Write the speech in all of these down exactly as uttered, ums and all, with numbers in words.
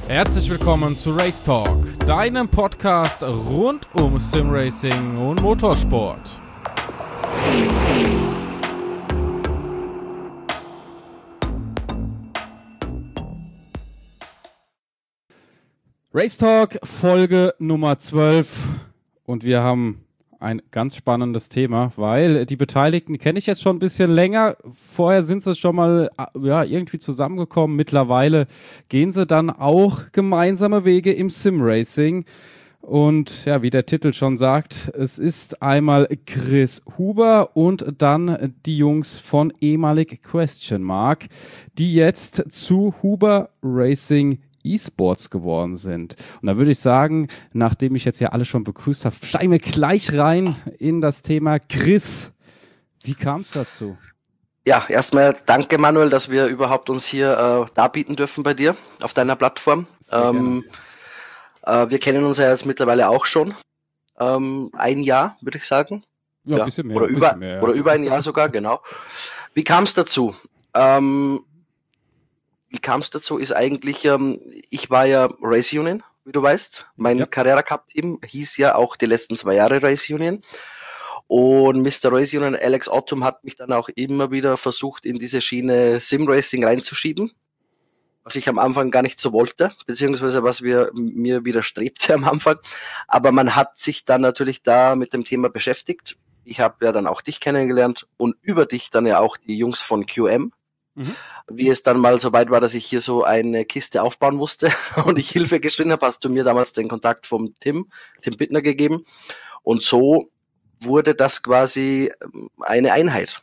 Herzlich willkommen zu Race Talk, deinem Podcast rund um Simracing und Motorsport. Race Talk Folge Nummer zwölf und wir haben ein ganz spannendes Thema, weil die Beteiligten kenne ich jetzt schon ein bisschen länger. Vorher sind sie schon mal ja, irgendwie zusammengekommen. Mittlerweile gehen sie dann auch gemeinsame Wege im Simracing. Und ja, wie der Titel schon sagt, es ist einmal Chris Huber und dann die Jungs von ehemalig Question Mark, die jetzt zu Huber Racing E-Sports geworden sind. Und da würde ich sagen, nachdem ich jetzt ja alle schon begrüßt habe, steigen wir gleich rein in das Thema. Chris, wie kam es dazu? Ja, erstmal danke Manuel, dass wir überhaupt uns hier äh, darbieten dürfen bei dir auf deiner Plattform. Ähm, äh, wir kennen uns ja jetzt mittlerweile auch schon ähm, ein Jahr, würde ich sagen. Ja, ja, ein bisschen mehr. Oder, ein über, bisschen mehr, ja. oder über ein Jahr sogar, genau. Wie kam es dazu? Ähm, Wie kam es dazu, ist eigentlich, ähm, ich war ja Race Union, wie du weißt. Mein Ja. Carrera Cup Team hieß ja auch die letzten zwei Jahre Race Union. Und Mister Race Union, Alex Ottum, hat mich dann auch immer wieder versucht, in diese Schiene Sim-Racing reinzuschieben. Was ich am Anfang gar nicht so wollte, beziehungsweise was wir, mir widerstrebte am Anfang. Aber man hat sich dann natürlich da mit dem Thema beschäftigt. Ich habe ja dann auch dich kennengelernt und über dich dann ja auch die Jungs von Q M. Mhm. Wie es dann mal so weit war, dass ich hier so eine Kiste aufbauen musste und ich Hilfe geschrien habe, hast du mir damals den Kontakt vom Tim, Tim Bittner gegeben. Und so wurde das quasi eine Einheit.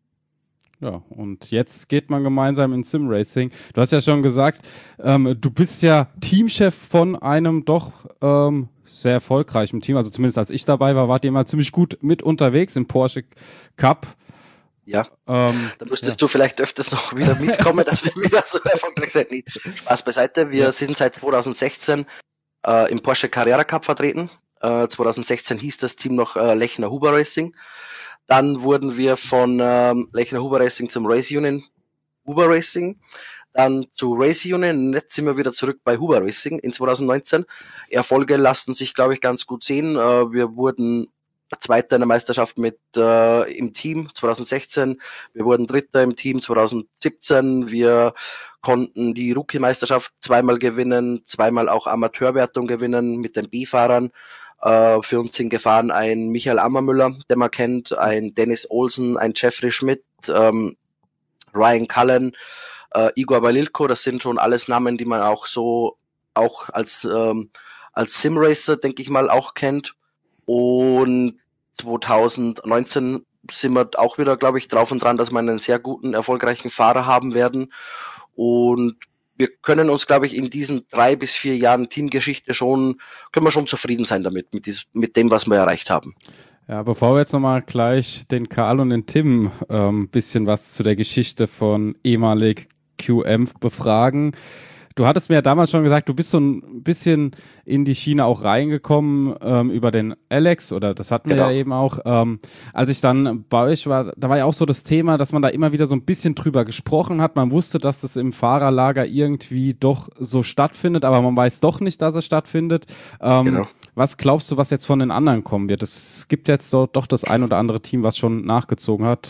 Ja, und jetzt geht man gemeinsam ins Sim-Racing. Du hast ja schon gesagt, ähm, du bist ja Teamchef von einem doch ähm, sehr erfolgreichen Team. Also zumindest als ich dabei war, wart ihr mal ziemlich gut mit unterwegs im Porsche Cup. Ja, ähm, da müsstest ja. du vielleicht öfters noch wieder mitkommen, dass wir wieder so erfolgreich sind. Nee, Spaß beiseite, wir ja. sind seit zweitausendsechzehn äh, im Porsche Carrera Cup vertreten. Äh, zweitausendsechzehn hieß das Team noch äh, Lechner Huber Racing. Dann wurden wir von ähm, Lechner Huber Racing zum Race Union Huber Racing. Dann zu Race Union, jetzt sind wir wieder zurück bei Huber Racing in zweitausendneunzehn. Erfolge lassen sich, glaube ich, ganz gut sehen. Äh, wir wurden Zweiter in der Meisterschaft mit äh, im Team zweitausendsechzehn. Wir wurden Dritter im Team zweitausendsiebzehn. Wir konnten die Rookie-Meisterschaft zweimal gewinnen, zweimal auch Amateurwertung gewinnen mit den B-Fahrern. Äh, für uns sind gefahren ein Michael Ammermüller, den man kennt, ein Dennis Olsen, ein Jeffrey Schmidt, ähm, Ryan Cullen, äh, Igor Balilko. Das sind schon alles Namen, die man auch so auch als ähm, als Simracer, denke ich mal, auch kennt. Und zweitausendneunzehn sind wir auch wieder, glaube ich, drauf und dran, dass wir einen sehr guten, erfolgreichen Fahrer haben werden. Und wir können uns, glaube ich, in diesen drei bis vier Jahren Teamgeschichte schon, können wir schon zufrieden sein damit, mit, dies, mit dem, was wir erreicht haben. Ja, bevor wir jetzt nochmal gleich den Karl und den Tim ein ähm, bisschen was zu der Geschichte von ehemalig Q M befragen. Du hattest mir ja damals schon gesagt, du bist so ein bisschen in die Schiene auch reingekommen ähm, über den Alex, oder das hatten wir genau. ja eben auch. Ähm, als ich dann bei euch war, da war ja auch so das Thema, dass man da immer wieder so ein bisschen drüber gesprochen hat. Man wusste, dass das im Fahrerlager irgendwie doch so stattfindet, aber man weiß doch nicht, dass es stattfindet. Ähm, genau. Was glaubst du, was jetzt von den anderen kommen wird? Es gibt jetzt so doch das ein oder andere Team, was schon nachgezogen hat.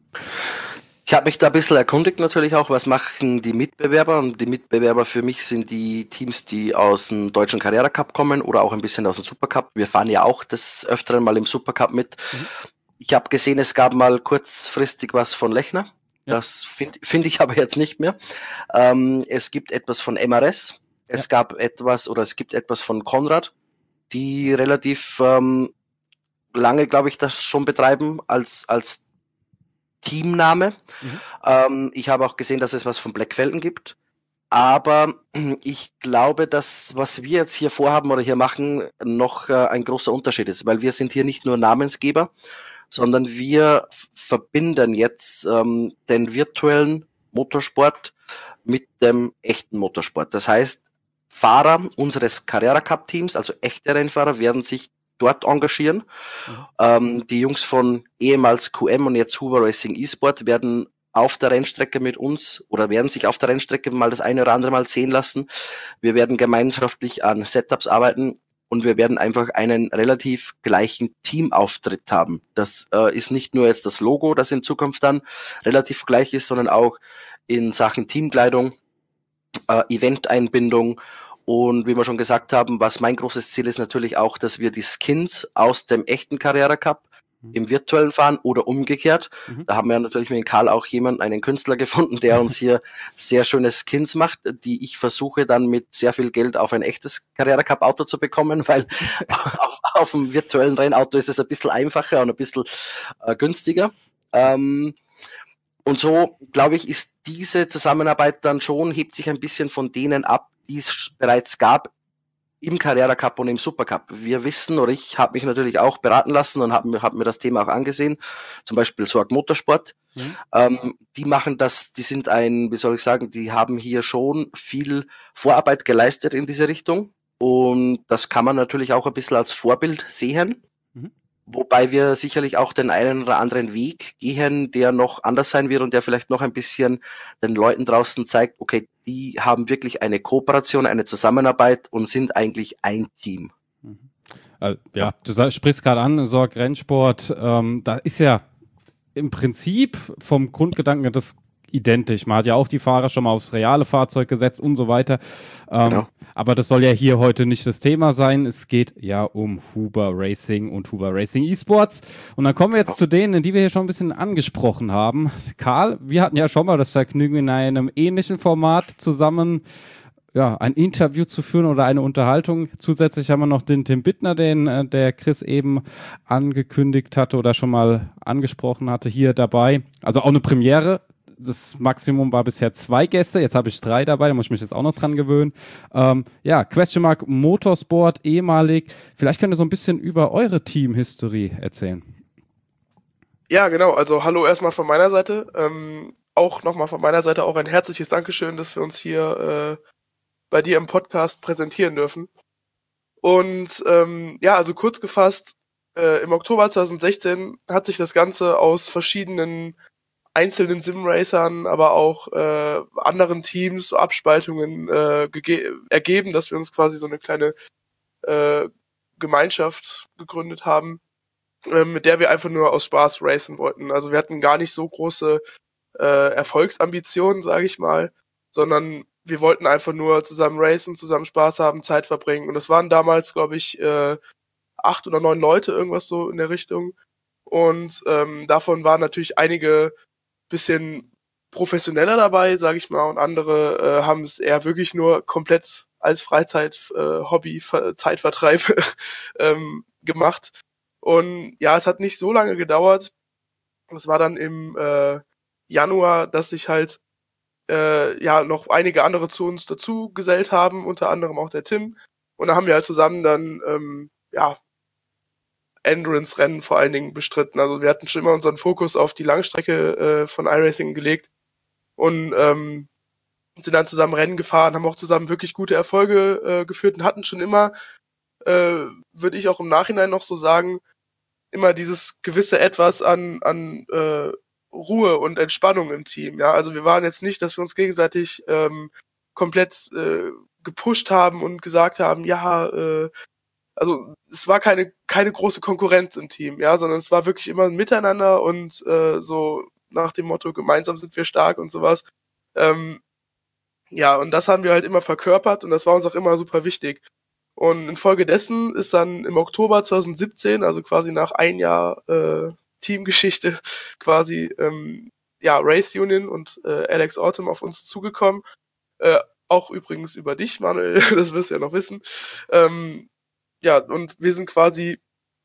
Ich habe mich da ein bisschen erkundigt natürlich auch, was machen die Mitbewerber, und die Mitbewerber für mich sind die Teams, die aus dem deutschen Carrera Cup kommen oder auch ein bisschen aus dem Supercup. Wir fahren ja auch des Öfteren mal im Supercup mit. Mhm. Ich habe gesehen, es gab mal kurzfristig was von Lechner. Ja. Das finde find ich aber jetzt nicht mehr. Ähm, es gibt etwas von M R S. Es ja. gab etwas oder es gibt etwas von Konrad, die relativ ähm, lange, glaube ich, das schon betreiben als als Teamname. Mhm. Ähm, ich habe auch gesehen, dass es was von Black Felton gibt. Aber ich glaube, dass was wir jetzt hier vorhaben oder hier machen, noch äh, ein großer Unterschied ist, weil wir sind hier nicht nur Namensgeber, sondern wir f- verbinden jetzt ähm, den virtuellen Motorsport mit dem echten Motorsport. Das heißt, Fahrer unseres Carrera Cup Teams, also echte Rennfahrer, werden sich dort engagieren. Mhm. Ähm, die Jungs von ehemals Q M und jetzt Huber Racing eSport werden auf der Rennstrecke mit uns oder werden sich auf der Rennstrecke mal das eine oder andere Mal sehen lassen. Wir werden gemeinschaftlich an Setups arbeiten und wir werden einfach einen relativ gleichen Teamauftritt haben. Das äh, ist nicht nur jetzt das Logo, das in Zukunft dann relativ gleich ist, sondern auch in Sachen Teamkleidung, äh, Eventeinbindung. Und wie wir schon gesagt haben, was mein großes Ziel ist natürlich auch, dass wir die Skins aus dem echten Carrera Cup im virtuellen fahren oder umgekehrt. Mhm. Da haben wir natürlich mit Karl auch jemanden, einen Künstler gefunden, der uns hier sehr schöne Skins macht, die ich versuche dann mit sehr viel Geld auf ein echtes Carrera Cup Auto zu bekommen, weil auf, auf dem virtuellen Rennauto ist es ein bisschen einfacher und ein bisschen äh, günstiger. Ähm, und so, glaube ich, ist diese Zusammenarbeit dann schon, hebt sich ein bisschen von denen ab, die es bereits gab im Carrera Cup und im Supercup. Wir wissen, oder ich habe mich natürlich auch beraten lassen und habe mir, hab mir das Thema auch angesehen, zum Beispiel Sorg Motorsport. Mhm. Ähm, die machen das, die sind ein, wie soll ich sagen, die haben hier schon viel Vorarbeit geleistet in diese Richtung und das kann man natürlich auch ein bisschen als Vorbild sehen. Mhm. Wobei wir sicherlich auch den einen oder anderen Weg gehen, der noch anders sein wird und der vielleicht noch ein bisschen den Leuten draußen zeigt, okay, die haben wirklich eine Kooperation, eine Zusammenarbeit und sind eigentlich ein Team. Mhm. Also, ja, du sprichst gerade an, Sorg Rennsport, ähm, da ist ja im Prinzip vom Grundgedanken das identisch. Man hat ja auch die Fahrer schon mal aufs reale Fahrzeug gesetzt und so weiter. Ähm, genau. Aber das soll ja hier heute nicht das Thema sein. Es geht ja um Huber Racing und Huber Racing eSports. Und dann kommen wir jetzt zu denen, die wir hier schon ein bisschen angesprochen haben. Karl, wir hatten ja schon mal das Vergnügen, in einem ähnlichen Format zusammen ja, ein Interview zu führen oder eine Unterhaltung. Zusätzlich haben wir noch den Tim Bittner, den äh, der Chris eben angekündigt hatte oder schon mal angesprochen hatte, hier dabei. Also auch eine Premiere. Das Maximum war bisher zwei Gäste, jetzt habe ich drei dabei, da muss ich mich jetzt auch noch dran gewöhnen. Ähm, ja, Question Mark Motorsport, ehemalig. Vielleicht könnt ihr so ein bisschen über eure Team-History erzählen. Ja, genau, also hallo erstmal von meiner Seite. Ähm, auch nochmal von meiner Seite auch ein herzliches Dankeschön, dass wir uns hier äh, bei dir im Podcast präsentieren dürfen. Und ähm, ja, also kurz gefasst, äh, im Oktober zwanzig sechzehn hat sich das Ganze aus verschiedenen einzelnen Simracern, aber auch äh, anderen Teams, Abspaltungen äh, gege- ergeben, dass wir uns quasi so eine kleine äh, Gemeinschaft gegründet haben, äh, mit der wir einfach nur aus Spaß racen wollten. Also wir hatten gar nicht so große äh, Erfolgsambitionen, sage ich mal, sondern wir wollten einfach nur zusammen racen, zusammen Spaß haben, Zeit verbringen. Und das waren damals, glaube ich, äh, acht oder neun Leute, irgendwas so in der Richtung. Und ähm, davon waren natürlich einige bisschen professioneller dabei, sage ich mal, und andere äh, haben es eher wirklich nur komplett als Freizeit, äh, Hobby, Ver- Zeitvertreib ähm, gemacht. Und ja, es hat nicht so lange gedauert. Es war dann im äh, Januar, dass sich halt äh, ja noch einige andere zu uns dazu gesellt haben, unter anderem auch der Tim. Und da haben wir halt zusammen dann ähm, ja Endurance-Rennen vor allen Dingen bestritten. Also wir hatten schon immer unseren Fokus auf die Langstrecke äh, von iRacing gelegt und ähm, sind dann zusammen Rennen gefahren, haben auch zusammen wirklich gute Erfolge äh, geführt und hatten schon immer, äh, würde ich auch im Nachhinein noch so sagen, immer dieses gewisse Etwas an an äh, Ruhe und Entspannung im Team. Ja, also wir waren jetzt nicht, dass wir uns gegenseitig ähm, komplett äh, gepusht haben und gesagt haben, ja, äh, also es war keine keine große Konkurrenz im Team, ja, sondern es war wirklich immer ein Miteinander und äh, so nach dem Motto, gemeinsam sind wir stark und sowas. Ähm, ja, und das haben wir halt immer verkörpert und das war uns auch immer super wichtig. Und infolgedessen ist dann im Oktober zwanzig siebzehn, also quasi nach ein Jahr äh, Teamgeschichte, quasi ähm, ja Race Union und äh, Alex Autumn auf uns zugekommen. Äh, auch übrigens über dich, Manuel, das wirst du ja noch wissen. Ähm, ja, und wir sind quasi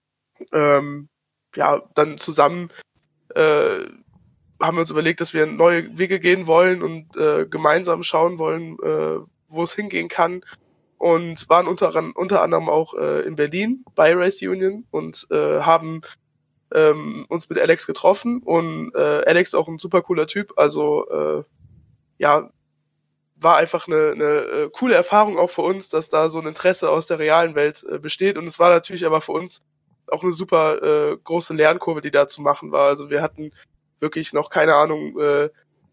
ähm, ja dann zusammen äh, haben wir uns überlegt, dass wir neue Wege gehen wollen und äh, gemeinsam schauen wollen, äh, wo es hingehen kann. Und waren unter, unter anderem auch äh, in Berlin bei Race Union und äh, haben ähm, uns mit Alex getroffen. Und äh, Alex auch ein super cooler Typ. Also äh, ja, war einfach eine, eine äh, coole Erfahrung auch für uns, dass da so ein Interesse aus der realen Welt äh, besteht. Und es war natürlich aber für uns auch eine super äh, große Lernkurve, die da zu machen war. Also wir hatten wirklich noch keine Ahnung, äh,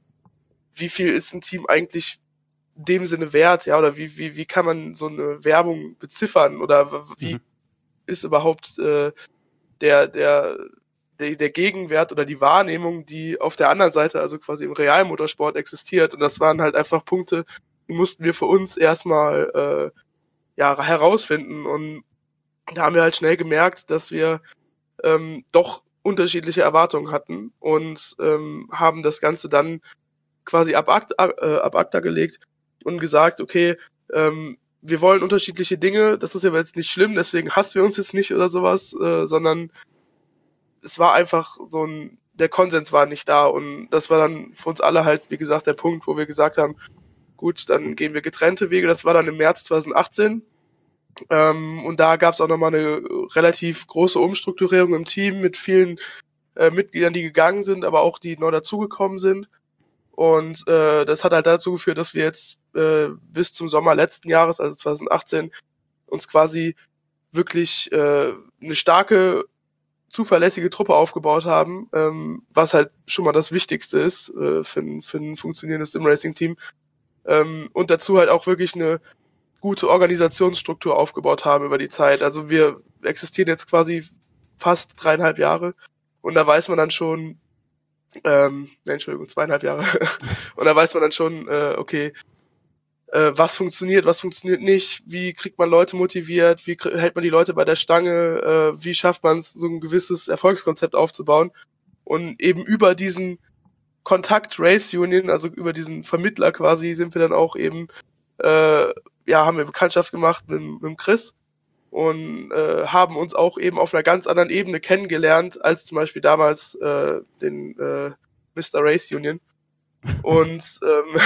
wie viel ist ein Team eigentlich in dem Sinne wert, ja, oder wie, wie, wie kann man so eine Werbung beziffern oder wie mhm. ist überhaupt äh, der, der, der, der Gegenwert oder die Wahrnehmung, die auf der anderen Seite, also quasi im Realmotorsport existiert. Und das waren halt einfach Punkte, die mussten wir für uns erstmal äh, ja, herausfinden. Und da haben wir halt schnell gemerkt, dass wir ähm, doch unterschiedliche Erwartungen hatten und ähm, haben das Ganze dann quasi ab acta, äh, ab acta gelegt und gesagt, okay, ähm, wir wollen unterschiedliche Dinge, das ist ja jetzt nicht schlimm, deswegen hassen wir uns jetzt nicht oder sowas, äh, sondern es war einfach so ein, der Konsens war nicht da und das war dann für uns alle halt, wie gesagt, der Punkt, wo wir gesagt haben, gut, dann gehen wir getrennte Wege, das war dann im März zwanzig achtzehn ähm, und da gab es auch nochmal eine relativ große Umstrukturierung im Team mit vielen äh, Mitgliedern, die gegangen sind, aber auch die neu dazugekommen sind. Und äh, das hat halt dazu geführt, dass wir jetzt äh, bis zum Sommer letzten Jahres, also zwanzig achtzehn, uns quasi wirklich äh, eine starke, zuverlässige Truppe aufgebaut haben, ähm, was halt schon mal das Wichtigste ist äh, für, ein, für ein funktionierendes Sim-Racing-Team. Ähm, und dazu halt auch wirklich eine gute Organisationsstruktur aufgebaut haben über die Zeit. Also wir existieren jetzt quasi fast dreieinhalb Jahre und da weiß man dann schon, Ähm, ne, Entschuldigung, zweieinhalb Jahre. Und da weiß man dann schon, äh, okay, äh, was funktioniert, was funktioniert nicht, wie kriegt man Leute motiviert, wie kr- hält man die Leute bei der Stange, äh, wie schafft man es, so ein gewisses Erfolgskonzept aufzubauen. Und eben über diesen Kontakt Race Union, also über diesen Vermittler quasi, sind wir dann auch eben, äh, ja, haben wir Bekanntschaft gemacht mit, mit dem Chris. Und äh, haben uns auch eben auf einer ganz anderen Ebene kennengelernt, als zum Beispiel damals äh, den äh, Mister Race Union. Und ähm,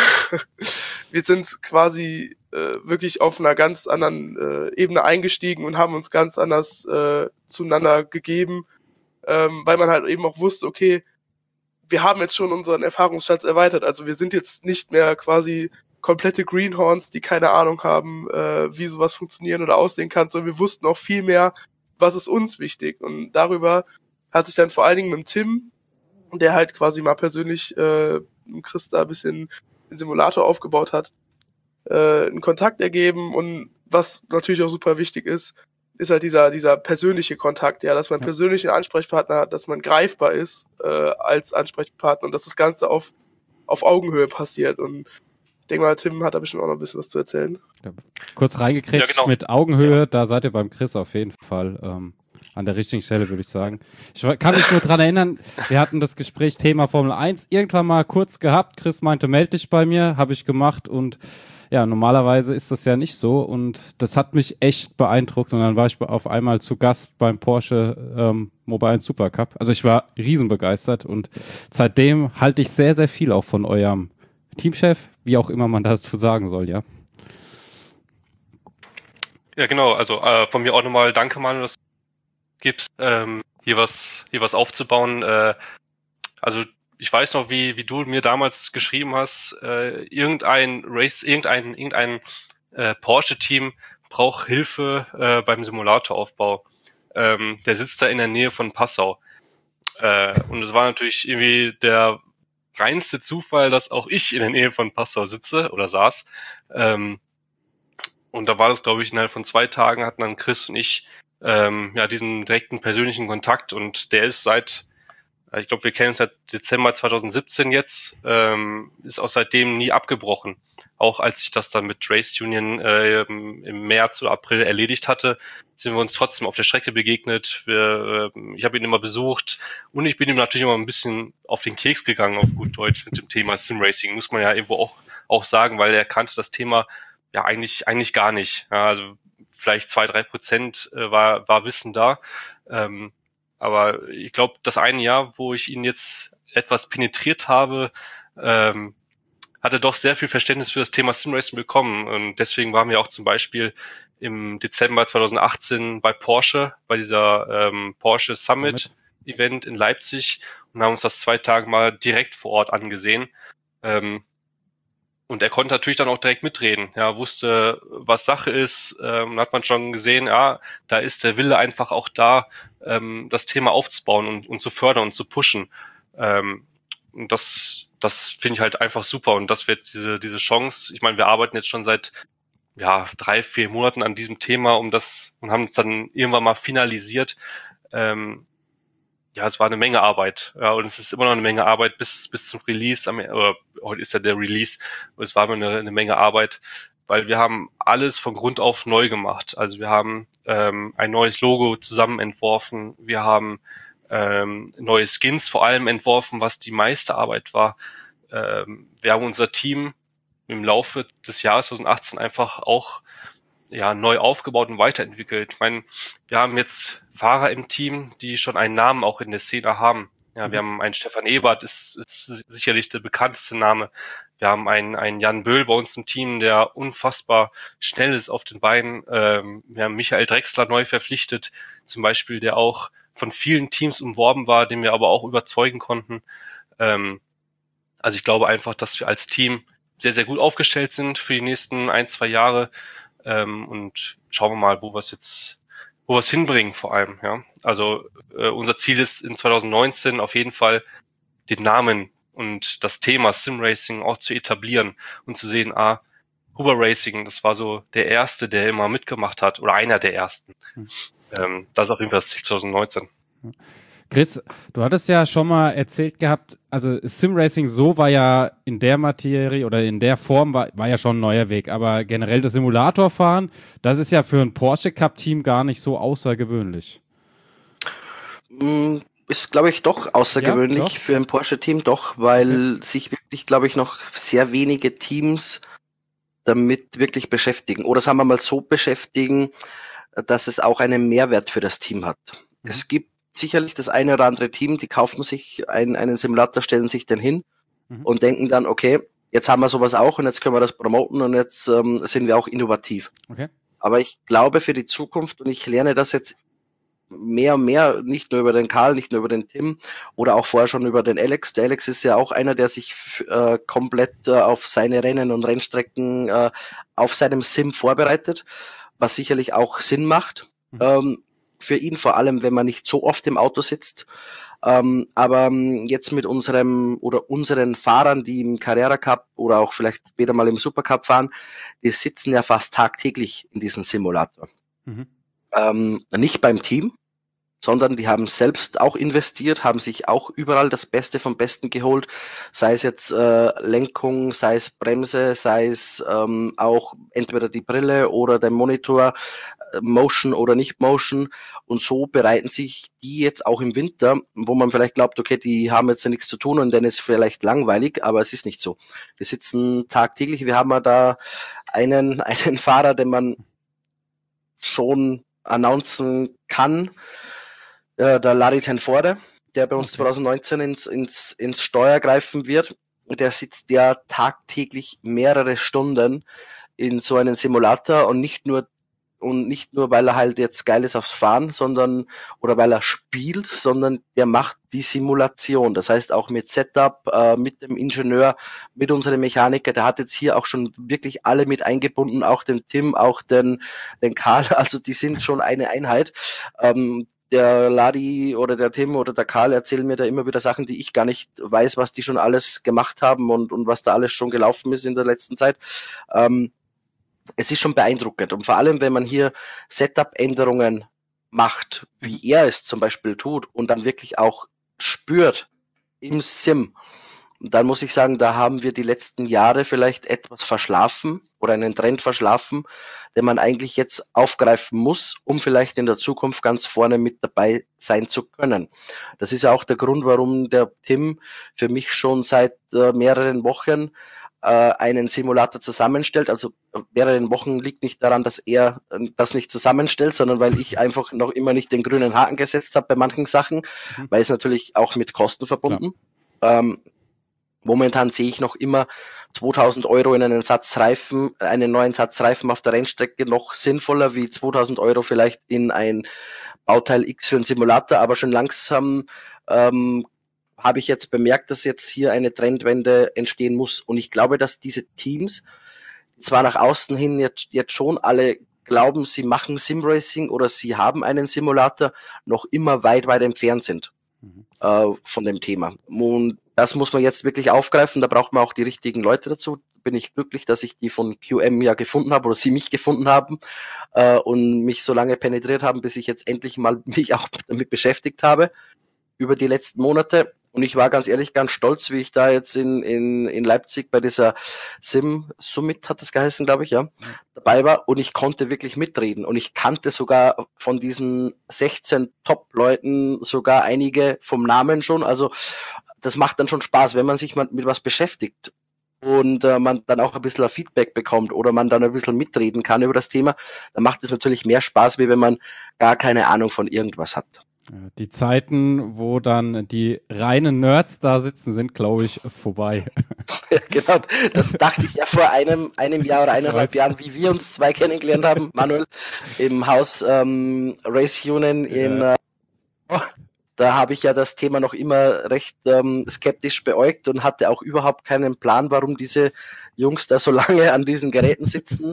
wir sind quasi äh, wirklich auf einer ganz anderen äh, Ebene eingestiegen und haben uns ganz anders äh, zueinander gegeben, ähm, weil man halt eben auch wusste, okay, wir haben jetzt schon unseren Erfahrungsschatz erweitert. Also wir sind jetzt nicht mehr quasi komplette Greenhorns, die keine Ahnung haben, äh, wie sowas funktionieren oder aussehen kann, sondern wir wussten auch viel mehr, was ist uns wichtig. Und darüber hat sich dann vor allen Dingen mit dem Tim, der halt quasi mal persönlich äh, Chris da ein bisschen den Simulator aufgebaut hat, äh, einen Kontakt ergeben. Und was natürlich auch super wichtig ist, ist halt dieser dieser persönliche Kontakt, ja, dass man ja. persönlichen Ansprechpartner hat, dass man greifbar ist äh, als Ansprechpartner und dass das Ganze auf auf Augenhöhe passiert. Und ich denke mal, Tim hat da bestimmt auch noch ein bisschen was zu erzählen. Ja, kurz reingekriegt ja, genau. mit Augenhöhe, ja. Da seid ihr beim Chris auf jeden Fall ähm, an der richtigen Stelle, würde ich sagen. Ich kann mich nur dran erinnern, wir hatten das Gespräch Thema Formel eins irgendwann mal kurz gehabt. Chris meinte, melde dich bei mir, habe ich gemacht und ja, normalerweise ist das ja nicht so und das hat mich echt beeindruckt und dann war ich auf einmal zu Gast beim Porsche ähm, Mobile Supercup. Also ich war riesenbegeistert und seitdem halte ich sehr, sehr viel auch von eurem Teamchef, wie auch immer man dazu sagen soll, ja. Ja, genau, also äh, von mir auch nochmal danke, Manu, dass du gibst, ähm, hier was hier was aufzubauen. Äh, also ich weiß noch, wie wie du mir damals geschrieben hast, äh, irgendein Race, irgendein irgendein äh, Porsche-Team braucht Hilfe äh, beim Simulatoraufbau. Ähm, der sitzt da in der Nähe von Passau. Äh, und es war natürlich irgendwie der reinste Zufall, dass auch ich in der Nähe von Passau sitze oder saß. Ähm, und da war das, glaube ich, innerhalb von zwei Tagen hatten dann Chris und ich ähm, ja diesen direkten persönlichen Kontakt und der ist seit, ich glaube, wir kennen uns seit Dezember zwanzig siebzehn jetzt, ähm, ist auch seitdem nie abgebrochen. Auch als ich das dann mit Race Union äh, im März oder April erledigt hatte, sind wir uns trotzdem auf der Strecke begegnet. Wir, äh, ich habe ihn immer besucht und ich bin ihm natürlich immer ein bisschen auf den Keks gegangen, auf gut Deutsch, mit dem Thema Sim Racing, muss man ja irgendwo auch, auch sagen, weil er kannte das Thema ja eigentlich eigentlich gar nicht. Ja, also vielleicht zwei, drei Prozent äh, war, war Wissen da. Ähm, aber ich glaube, das eine Jahr, wo ich ihn jetzt etwas penetriert habe, ähm, hat er doch sehr viel Verständnis für das Thema Simracing bekommen. Und deswegen waren wir auch zum Beispiel im Dezember zwanzig achtzehn bei Porsche, bei dieser ähm, Porsche Summit, Summit Event in Leipzig und haben uns das zwei Tage mal direkt vor Ort angesehen. Ähm, und er konnte natürlich dann auch direkt mitreden. Ja, wusste, was Sache ist. Ähm, hat man schon gesehen, ja, da ist der Wille einfach auch da, ähm, das Thema aufzubauen und, und zu fördern und zu pushen. Ähm, und das, das finde ich halt einfach super. Und das wird diese, diese Chance, ich meine, wir arbeiten jetzt schon seit ja, drei, vier Monaten an diesem Thema, um das und haben es dann irgendwann mal finalisiert. Ähm, ja, es war eine Menge Arbeit. Ja, und es ist immer noch eine Menge Arbeit bis, bis zum Release. Am, oder heute ist ja der Release. Und es war immer eine, eine Menge Arbeit, weil wir haben alles von Grund auf neu gemacht. Also wir haben ähm, ein neues Logo zusammen entworfen. Wir haben ähm, neue Skins vor allem entworfen, was die meiste Arbeit war. Ähm, wir haben unser Team im Laufe des Jahres zwanzig achtzehn einfach auch ja neu aufgebaut und weiterentwickelt. Ich meine, wir haben jetzt Fahrer im Team, die schon einen Namen auch in der Szene haben. Ja, wir haben einen Stefan Ebert, ist, ist sicherlich der bekannteste Name. Wir haben einen, einen Jan Böhl bei uns im Team, der unfassbar schnell ist auf den Beinen. Ähm, wir haben Michael Drechsler neu verpflichtet, zum Beispiel, der auch von vielen Teams umworben war, den wir aber auch überzeugen konnten. Ähm, also ich glaube einfach, dass wir als Team sehr, sehr gut aufgestellt sind für die nächsten ein, zwei Jahre. Ähm, und schauen wir mal, wo wir es jetzt, wo wir es hinbringen vor allem. Ja, also äh, unser Ziel ist in zwanzig neunzehn auf jeden Fall den Namen und das Thema Simracing auch zu etablieren und zu sehen, ah, Huber Racing, das war so der erste, der immer mitgemacht hat oder einer der ersten. Hm. Ähm, das ist auf jeden Fall das Ziel zwanzig neunzehn. Chris, du hattest ja schon mal erzählt gehabt, also Simracing so war ja in der Materie oder in der Form war, war ja schon ein neuer Weg, aber generell das Simulatorfahren, das ist ja für ein Porsche Cup Team gar nicht so außergewöhnlich. Ist, glaube ich, doch außergewöhnlich ja, doch. Für ein Porsche Team, doch, weil okay. sich wirklich, glaube ich, noch sehr wenige Teams damit wirklich beschäftigen oder sagen wir mal so beschäftigen, dass es auch einen Mehrwert für das Team hat. Mhm. Es gibt sicherlich das eine oder andere Team, die kaufen sich einen, einen Simulator, stellen sich den hin mhm. und denken dann, okay, jetzt haben wir sowas auch und jetzt können wir das promoten und jetzt ähm, sind wir auch innovativ. Okay. Aber ich glaube für die Zukunft, und ich lerne das jetzt mehr und mehr, nicht nur über den Karl, nicht nur über den Tim oder auch vorher schon über den Alex. Der Alex ist ja auch einer, der sich äh, komplett äh, auf seine Rennen und Rennstrecken äh, auf seinem Sim vorbereitet, was sicherlich auch Sinn macht. Mhm. Ähm, für ihn vor allem, wenn man nicht so oft im Auto sitzt. Ähm, aber jetzt mit unserem oder unseren Fahrern, die im Carrera Cup oder auch vielleicht später mal im Supercup fahren, die sitzen ja fast tagtäglich in diesem Simulator. Mhm. Ähm, nicht beim Team, sondern die haben selbst auch investiert, haben sich auch überall das Beste vom Besten geholt, sei es jetzt äh, Lenkung, sei es Bremse, sei es ähm, auch entweder die Brille oder der Monitor, Motion oder nicht Motion, und so bereiten sich die jetzt auch im Winter, wo man vielleicht glaubt, okay, die haben jetzt ja nichts zu tun und dann ist vielleicht langweilig, aber es ist nicht so. Die sitzen tagtäglich, wir haben ja da einen, einen Fahrer, den man schon announcen kann, äh, der Larry Tenforde, der bei uns zwanzig neunzehn ins, ins, ins Steuer greifen wird. Der sitzt ja tagtäglich mehrere Stunden in so einem Simulator und nicht nur Und nicht nur, weil er halt jetzt geil ist aufs Fahren, sondern, oder weil er spielt, sondern der macht die Simulation. Das heißt auch mit Setup, äh, mit dem Ingenieur, mit unserem Mechaniker. Der hat jetzt hier auch schon wirklich alle mit eingebunden, auch den Tim, auch den, den Karl. Also die sind schon eine Einheit. Ähm, der Ladi oder der Tim oder der Karl erzählen mir da immer wieder Sachen, die ich gar nicht weiß, was die schon alles gemacht haben und, und was da alles schon gelaufen ist in der letzten Zeit. Ähm, Es ist schon beeindruckend, und vor allem, wenn man hier Setup-Änderungen macht, wie er es zum Beispiel tut und dann wirklich auch spürt im Sim, dann muss ich sagen, da haben wir die letzten Jahre vielleicht etwas verschlafen oder einen Trend verschlafen, den man eigentlich jetzt aufgreifen muss, um vielleicht in der Zukunft ganz vorne mit dabei sein zu können. Das ist ja auch der Grund, warum der Tim für mich schon seit äh, mehreren Wochen einen Simulator zusammenstellt. Also mehreren Wochen liegt nicht daran, dass er das nicht zusammenstellt, sondern weil ich einfach noch immer nicht den grünen Haken gesetzt habe bei manchen Sachen, mhm. weil es natürlich auch mit Kosten verbunden. Ähm, momentan sehe ich noch immer zweitausend Euro in einen Satz Reifen, einen neuen Satz Reifen auf der Rennstrecke noch sinnvoller wie zweitausend Euro vielleicht in ein Bauteil X für einen Simulator, aber schon langsam ähm, habe ich jetzt bemerkt, dass jetzt hier eine Trendwende entstehen muss. Und ich glaube, dass diese Teams zwar nach außen hin jetzt, jetzt schon alle glauben, sie machen Simracing oder sie haben einen Simulator, noch immer weit, weit entfernt sind. äh, von dem Thema. Und das muss man jetzt wirklich aufgreifen, da braucht man auch die richtigen Leute dazu. Bin ich glücklich, dass ich die von Q M ja gefunden habe oder sie mich gefunden haben äh, und mich so lange penetriert haben, bis ich jetzt endlich mal mich auch damit beschäftigt habe über die letzten Monate. Und ich war ganz ehrlich ganz stolz, wie ich da jetzt in, in, in Leipzig bei dieser Sim Summit, hat das geheißen, glaube ich, ja, ja, dabei war. Und ich konnte wirklich mitreden. Und ich kannte sogar von diesen sechzehn Top-Leuten sogar einige vom Namen schon. Also das macht dann schon Spaß, wenn man sich mal mit was beschäftigt und äh, man dann auch ein bisschen ein Feedback bekommt oder man dann ein bisschen mitreden kann über das Thema. Dann macht es natürlich mehr Spaß, wie wenn man gar keine Ahnung von irgendwas hat. Die Zeiten, wo dann die reinen Nerds da sitzen, sind, glaube ich, vorbei. Ja, genau, das dachte ich ja vor einem, einem Jahr oder eineinhalb Jahren, wie wir uns zwei kennengelernt haben, Manuel, im Haus ähm, Race Union in ja. äh, Da habe ich ja das Thema noch immer recht ähm, skeptisch beäugt und hatte auch überhaupt keinen Plan, warum diese Jungs da so lange an diesen Geräten sitzen.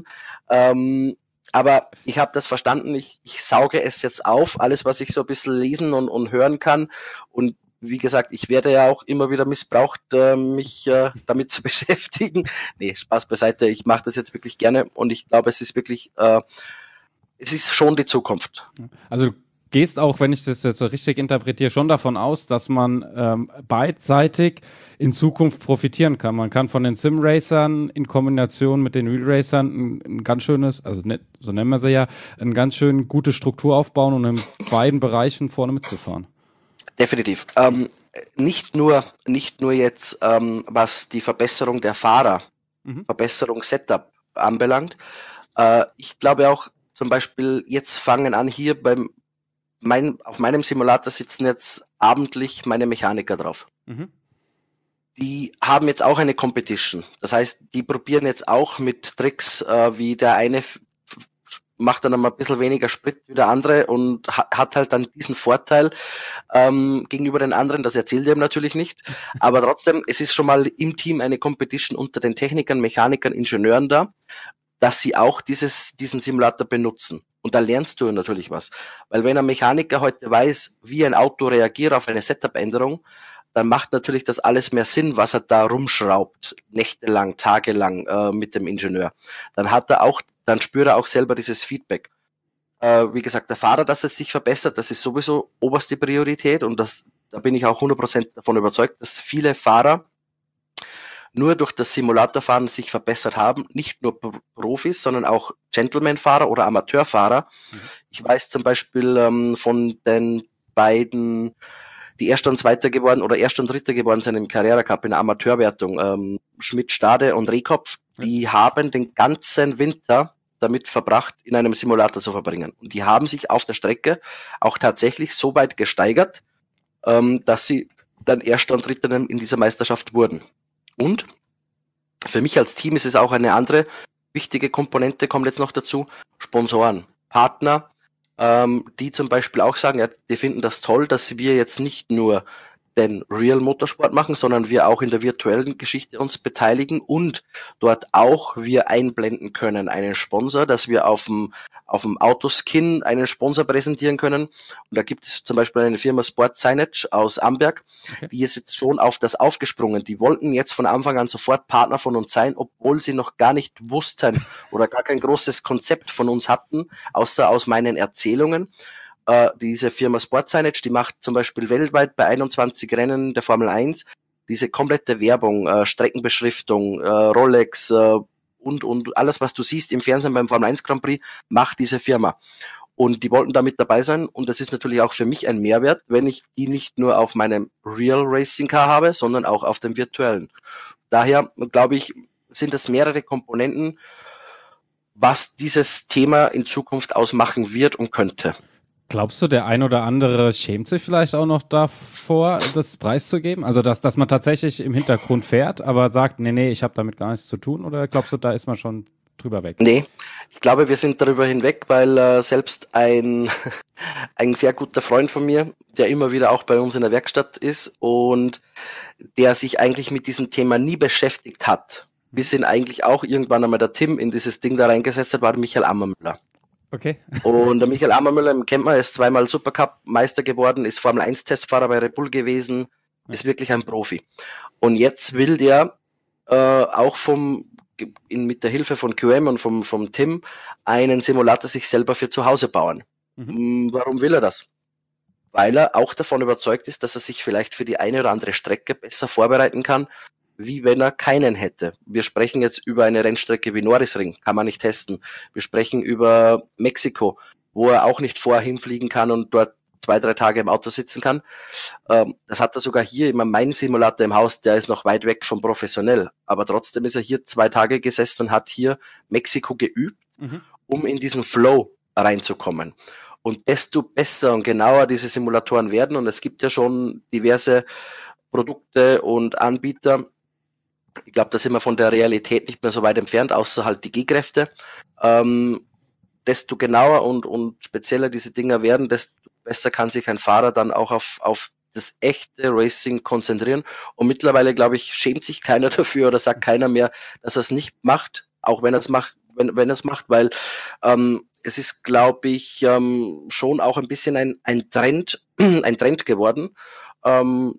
Ähm, Aber ich habe das verstanden, ich, ich sauge es jetzt auf, alles, was ich so ein bisschen lesen und, und hören kann. Und wie gesagt, ich werde ja auch immer wieder missbraucht, äh, mich äh, damit zu beschäftigen. Nee, Spaß beiseite, ich mache das jetzt wirklich gerne und ich glaube, es ist wirklich, äh, es ist schon die Zukunft. Also du gehst auch, wenn ich das jetzt so richtig interpretiere, schon davon aus, dass man ähm, beidseitig in Zukunft profitieren kann. Man kann von den Sim-Racern in Kombination mit den Real-Racern ein, ein ganz schönes, also nicht, so nennen wir sie ja, eine ganz schön gute Struktur aufbauen und in beiden Bereichen vorne mitzufahren. Definitiv. Ähm, nicht nur, nicht nur jetzt, ähm, was die Verbesserung der Fahrer, mhm. Verbesserung Setup anbelangt. Äh, ich glaube auch zum Beispiel, jetzt fangen an hier beim Mein, auf meinem Simulator sitzen jetzt abendlich meine Mechaniker drauf. Mhm. Die haben jetzt auch eine Competition. Das heißt, die probieren jetzt auch mit Tricks, äh, wie der eine f- macht dann einmal ein bisschen weniger Sprit wie der andere und ha- hat halt dann diesen Vorteil ähm, gegenüber den anderen. Das erzählt er ihm natürlich nicht. Aber trotzdem, es ist schon mal im Team eine Competition unter den Technikern, Mechanikern, Ingenieuren da, dass sie auch dieses, diesen Simulator benutzen. Und da lernst du natürlich was. Weil wenn ein Mechaniker heute weiß, wie ein Auto reagiert auf eine Setup-Änderung, dann macht natürlich das alles mehr Sinn, was er da rumschraubt, nächtelang, tagelang äh, mit dem Ingenieur. Dann hat er auch, dann spürt er auch selber dieses Feedback. Äh, wie gesagt, der Fahrer, dass es sich verbessert, das ist sowieso oberste Priorität und das, da bin ich auch hundert Prozent davon überzeugt, dass viele Fahrer nur durch das Simulatorfahren sich verbessert haben, nicht nur Profis, sondern auch Gentleman-Fahrer oder Amateurfahrer. Mhm. Ich weiß zum Beispiel ähm, von den beiden, die Erster und Zweiter geworden oder Erster und Dritter geworden sind im Carrera Cup in der Amateurwertung, ähm, Schmidt, Stade und Rehkopf, die ja. haben den ganzen Winter damit verbracht, in einem Simulator zu verbringen. Und die haben sich auf der Strecke auch tatsächlich so weit gesteigert, ähm, dass sie dann Erster und Dritter in dieser Meisterschaft wurden. Und für mich als Team ist es auch eine andere wichtige Komponente, kommt jetzt noch dazu, Sponsoren, Partner, ähm, die zum Beispiel auch sagen, ja, die finden das toll, dass wir jetzt nicht nur den Real Motorsport machen, sondern wir auch in der virtuellen Geschichte uns beteiligen und dort auch wir einblenden können, einen Sponsor, dass wir auf dem auf dem Autoskin einen Sponsor präsentieren können. Und da gibt es zum Beispiel eine Firma Sport Signage aus Amberg, okay. Die ist jetzt schon auf das aufgesprungen. Die wollten jetzt von Anfang an sofort Partner von uns sein, obwohl sie noch gar nicht wussten oder gar kein großes Konzept von uns hatten, außer aus meinen Erzählungen. Uh, diese Firma Sport Signage, die macht zum Beispiel weltweit bei einundzwanzig Rennen der Formel eins diese komplette Werbung, uh, Streckenbeschriftung, uh, Rolex uh, und und alles, was du siehst im Fernsehen beim Formel eins Grand Prix, macht diese Firma. Und die wollten da mit dabei sein und das ist natürlich auch für mich ein Mehrwert, wenn ich die nicht nur auf meinem Real Racing Car habe, sondern auch auf dem virtuellen. Daher, glaube ich, sind das mehrere Komponenten, was dieses Thema in Zukunft ausmachen wird und könnte. Glaubst du, der ein oder andere schämt sich vielleicht auch noch davor, das preiszugeben? Also, dass, dass man tatsächlich im Hintergrund fährt, aber sagt, nee, nee, ich habe damit gar nichts zu tun? Oder glaubst du, da ist man schon drüber weg? Nee, ich glaube, wir sind darüber hinweg, weil äh, selbst ein, ein sehr guter Freund von mir, der immer wieder auch bei uns in der Werkstatt ist und der sich eigentlich mit diesem Thema nie beschäftigt hat, bis ihn eigentlich auch irgendwann einmal der Tim in dieses Ding da reingesetzt hat, war Michael Ammermüller. Okay. Und der Michael Ammermüller, den kennt man, ist zweimal Supercup-Meister geworden, ist Formel eins Testfahrer bei Red Bull gewesen, ist wirklich ein Profi. Und jetzt will der äh, auch vom in, mit der Hilfe von Q M und vom, vom Tim einen Simulator sich selber für zu Hause bauen. Mhm. Warum will er das? Weil er auch davon überzeugt ist, dass er sich vielleicht für die eine oder andere Strecke besser vorbereiten kann, wie wenn er keinen hätte. Wir sprechen jetzt über eine Rennstrecke wie Norrisring, kann man nicht testen. Wir sprechen über Mexiko, wo er auch nicht vorher hinfliegen kann und dort zwei, drei Tage im Auto sitzen kann. Ähm, das hat er sogar hier immer mein Simulator im Haus, der ist noch weit weg von professionell. Aber trotzdem ist er hier zwei Tage gesessen und hat hier Mexiko geübt, mhm. um in diesen Flow reinzukommen. Und desto besser und genauer diese Simulatoren werden, und es gibt ja schon diverse Produkte und Anbieter, ich glaube, da sind wir von der Realität nicht mehr so weit entfernt, außer halt die G-Kräfte, ähm, desto genauer und, und spezieller diese Dinger werden, desto besser kann sich ein Fahrer dann auch auf, auf das echte Racing konzentrieren. Und mittlerweile, glaube ich, schämt sich keiner dafür oder sagt keiner mehr, dass er es nicht macht, auch wenn er es macht, wenn, wenn er es macht, weil ähm, es ist, glaube ich, ähm, schon auch ein bisschen ein, ein Trend, ein Trend geworden, ähm,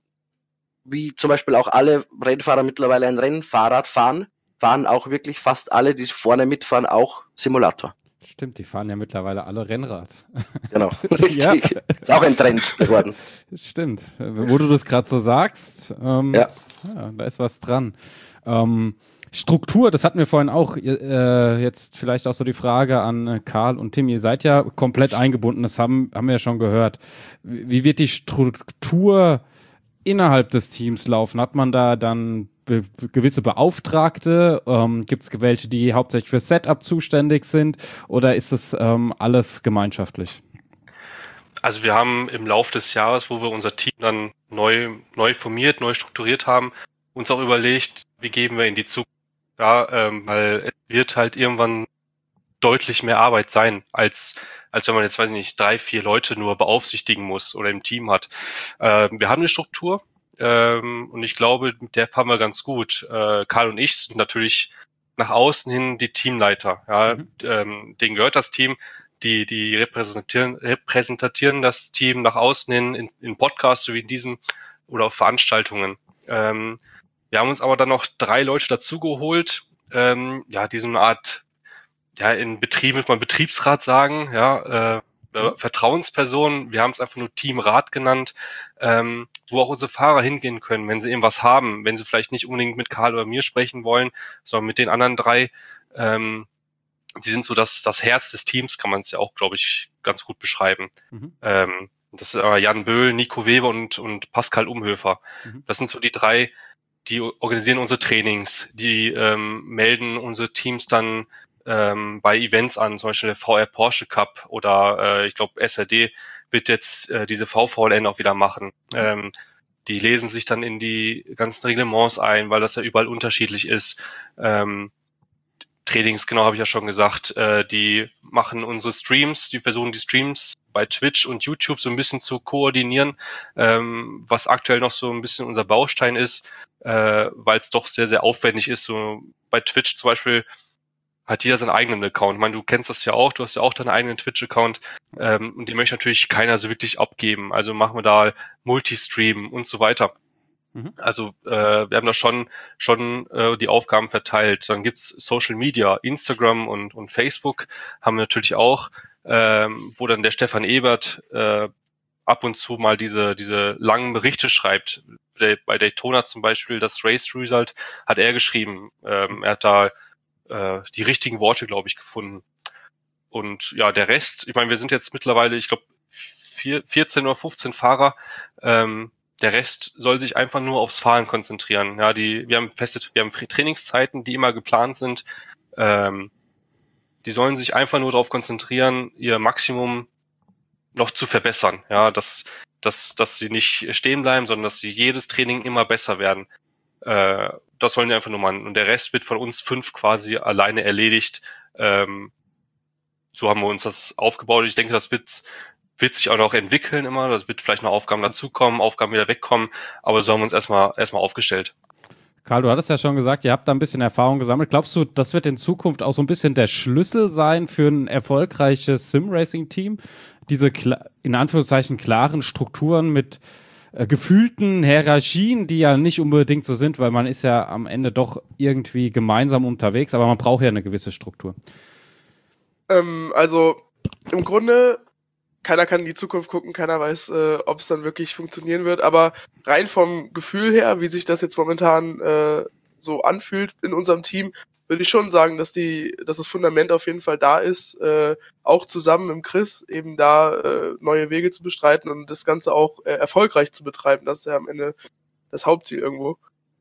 wie zum Beispiel auch alle Rennfahrer mittlerweile ein Rennfahrrad fahren, fahren auch wirklich fast alle, die vorne mitfahren, auch Simulator. Stimmt, die fahren ja mittlerweile alle Rennrad. Genau, richtig. Ja. Ist auch ein Trend geworden. Stimmt, wo du das gerade so sagst, ähm, ja. ja, da ist was dran. Ähm, Struktur, das hatten wir vorhin auch, äh, jetzt vielleicht auch so die Frage an äh, Karl und Tim, ihr seid ja komplett eingebunden, das haben, haben wir ja schon gehört. Wie wird die Struktur innerhalb des Teams laufen? Hat man da dann be- gewisse Beauftragte? Ähm, gibt es welche, die hauptsächlich für Setup zuständig sind? Oder ist das ähm, alles gemeinschaftlich? Also wir haben im Laufe des Jahres, wo wir unser Team dann neu, neu formiert, neu strukturiert haben, uns auch überlegt, wie geben wir in die Zukunft. Ja, ähm, weil es wird halt irgendwann deutlich mehr Arbeit sein, als als wenn man jetzt, weiß ich nicht, drei, vier Leute nur beaufsichtigen muss oder im Team hat. Äh, wir haben eine Struktur ähm, und ich glaube, mit der fahren wir ganz gut. Äh, Karl und ich sind natürlich nach außen hin die Teamleiter. Ja, mhm. ähm, denen gehört das Team. Die die repräsentieren repräsentieren das Team nach außen hin in, in Podcasts, so wie in diesem, oder auf Veranstaltungen. Ähm, wir haben uns aber dann noch drei Leute dazugeholt, ähm, ja, die so eine Art, ja, in Betrieb wird man Betriebsrat sagen, ja, äh, oder Vertrauenspersonen. Wir haben es einfach nur Teamrat genannt, ähm, wo auch unsere Fahrer hingehen können, wenn sie irgendwas haben, wenn sie vielleicht nicht unbedingt mit Karl oder mir sprechen wollen, sondern mit den anderen drei. Ähm, die sind so das, das Herz des Teams, kann man es ja auch, glaube ich, ganz gut beschreiben. Mhm. Ähm, das ist äh, Jan Böhl, Nico Weber und, und Pascal Umhöfer. Mhm. Das sind so die drei, die organisieren unsere Trainings, die ähm, melden unsere Teams dann ähm, bei Events an, zum Beispiel der V R Porsche Cup oder äh, ich glaube S R D wird jetzt äh, diese V V L N auch wieder machen. Mhm. Ähm, die lesen sich dann in die ganzen Reglements ein, weil das ja überall unterschiedlich ist. Ähm, Trainings, genau, habe ich ja schon gesagt, äh, die machen unsere Streams, die versuchen die Streams bei Twitch und YouTube so ein bisschen zu koordinieren, ähm, was aktuell noch so ein bisschen unser Baustein ist, äh, weil es doch sehr, sehr aufwendig ist. So bei Twitch zum Beispiel hat jeder seinen eigenen Account. Ich meine, du kennst das ja auch, du hast ja auch deinen eigenen Twitch-Account, ähm, und den möchte natürlich keiner so wirklich abgeben. Also machen wir da Multistream und so weiter. Also äh, wir haben da schon schon äh, die Aufgaben verteilt. Dann gibt's Social Media, Instagram und und Facebook haben wir natürlich auch, ähm, wo dann der Stefan Ebert äh, ab und zu mal diese diese langen Berichte schreibt. Bei Daytona zum Beispiel, das Race Result hat er geschrieben. Ähm, er hat da äh, die richtigen Worte, glaube ich, gefunden. Und ja, der Rest, ich meine, wir sind jetzt mittlerweile, ich glaube, vierzehn oder fünfzehn Fahrer. Ähm, Der Rest soll sich einfach nur aufs Fahren konzentrieren. Ja, die, wir haben feste, wir haben Trainingszeiten, die immer geplant sind. Ähm, die sollen sich einfach nur darauf konzentrieren, ihr Maximum noch zu verbessern. Ja, dass, dass, dass sie nicht stehen bleiben, sondern dass sie jedes Training immer besser werden. Äh, das sollen die einfach nur machen. Und der Rest wird von uns fünf quasi alleine erledigt. Ähm, so haben wir uns das aufgebaut. Ich denke, das wird wird sich auch noch entwickeln immer, das wird vielleicht noch Aufgaben dazukommen, Aufgaben wieder wegkommen, aber so haben wir uns erstmal erstmal aufgestellt. Karl, du hattest ja schon gesagt, ihr habt da ein bisschen Erfahrung gesammelt. Glaubst du, das wird in Zukunft auch so ein bisschen der Schlüssel sein für ein erfolgreiches Sim-Racing-Team? Diese in Anführungszeichen klaren Strukturen mit äh, gefühlten Hierarchien, die ja nicht unbedingt so sind, weil man ist ja am Ende doch irgendwie gemeinsam unterwegs, aber man braucht ja eine gewisse Struktur. Ähm, also im Grunde, keiner kann in die Zukunft gucken, keiner weiß, äh, ob es dann wirklich funktionieren wird, aber rein vom Gefühl her, wie sich das jetzt momentan äh, so anfühlt in unserem Team, würde ich schon sagen, dass die, dass das Fundament auf jeden Fall da ist, äh, auch zusammen mit Chris eben da äh, neue Wege zu bestreiten und das Ganze auch äh, erfolgreich zu betreiben. Das ist ja am Ende das Hauptziel irgendwo.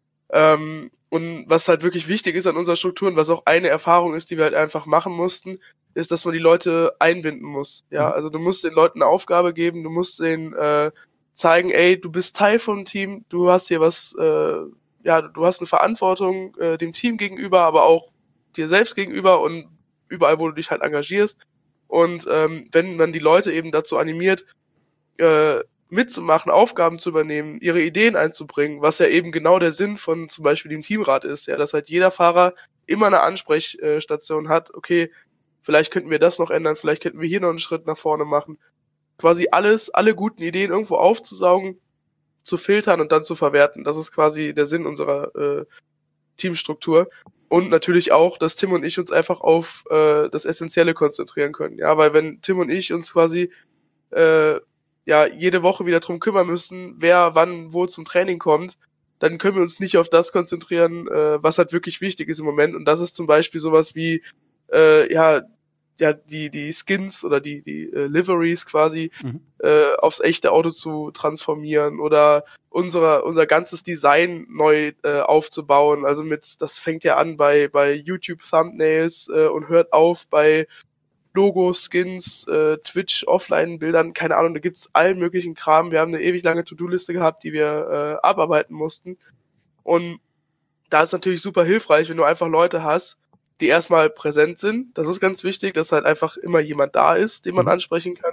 Ähm, und was halt wirklich wichtig ist an unserer Struktur und was auch eine Erfahrung ist, die wir halt einfach machen mussten, ist, dass man die Leute einbinden muss. Ja, also du musst den Leuten eine Aufgabe geben, du musst denen äh, zeigen, ey, du bist Teil vom Team, du hast hier was, äh, ja, du hast eine Verantwortung äh, dem Team gegenüber, aber auch dir selbst gegenüber und überall, wo du dich halt engagierst. Und ähm, wenn man die Leute eben dazu animiert, äh, mitzumachen, Aufgaben zu übernehmen, ihre Ideen einzubringen, was ja eben genau der Sinn von zum Beispiel dem Teamrat ist, ja, dass halt jeder Fahrer immer eine Ansprechstation hat, okay, vielleicht könnten wir das noch ändern, vielleicht könnten wir hier noch einen Schritt nach vorne machen. Quasi alles, alle guten Ideen irgendwo aufzusaugen, zu filtern und dann zu verwerten. Das ist quasi der Sinn unserer äh, Teamstruktur. Und natürlich auch, dass Tim und ich uns einfach auf äh, das Essentielle konzentrieren können. Ja, weil wenn Tim und ich uns quasi äh, ja jede Woche wieder drum kümmern müssen, wer wann wo zum Training kommt, dann können wir uns nicht auf das konzentrieren, äh, was halt wirklich wichtig ist im Moment. Und das ist zum Beispiel sowas wie äh, ja ja die die Skins oder die die äh, Liveries quasi mhm. äh, aufs echte Auto zu transformieren oder unser unser ganzes Design neu äh, aufzubauen. Also mit das fängt ja an bei bei YouTube Thumbnails äh, und hört auf bei Logos, Skins, äh, Twitch Offline Bildern, keine Ahnung, da gibt's allen möglichen Kram. Wir haben eine ewig lange To-Do-Liste gehabt, die wir äh, abarbeiten mussten. Und da ist natürlich super hilfreich, wenn du einfach Leute hast, die erstmal präsent sind. Das ist ganz wichtig, dass halt einfach immer jemand da ist, den man ansprechen kann.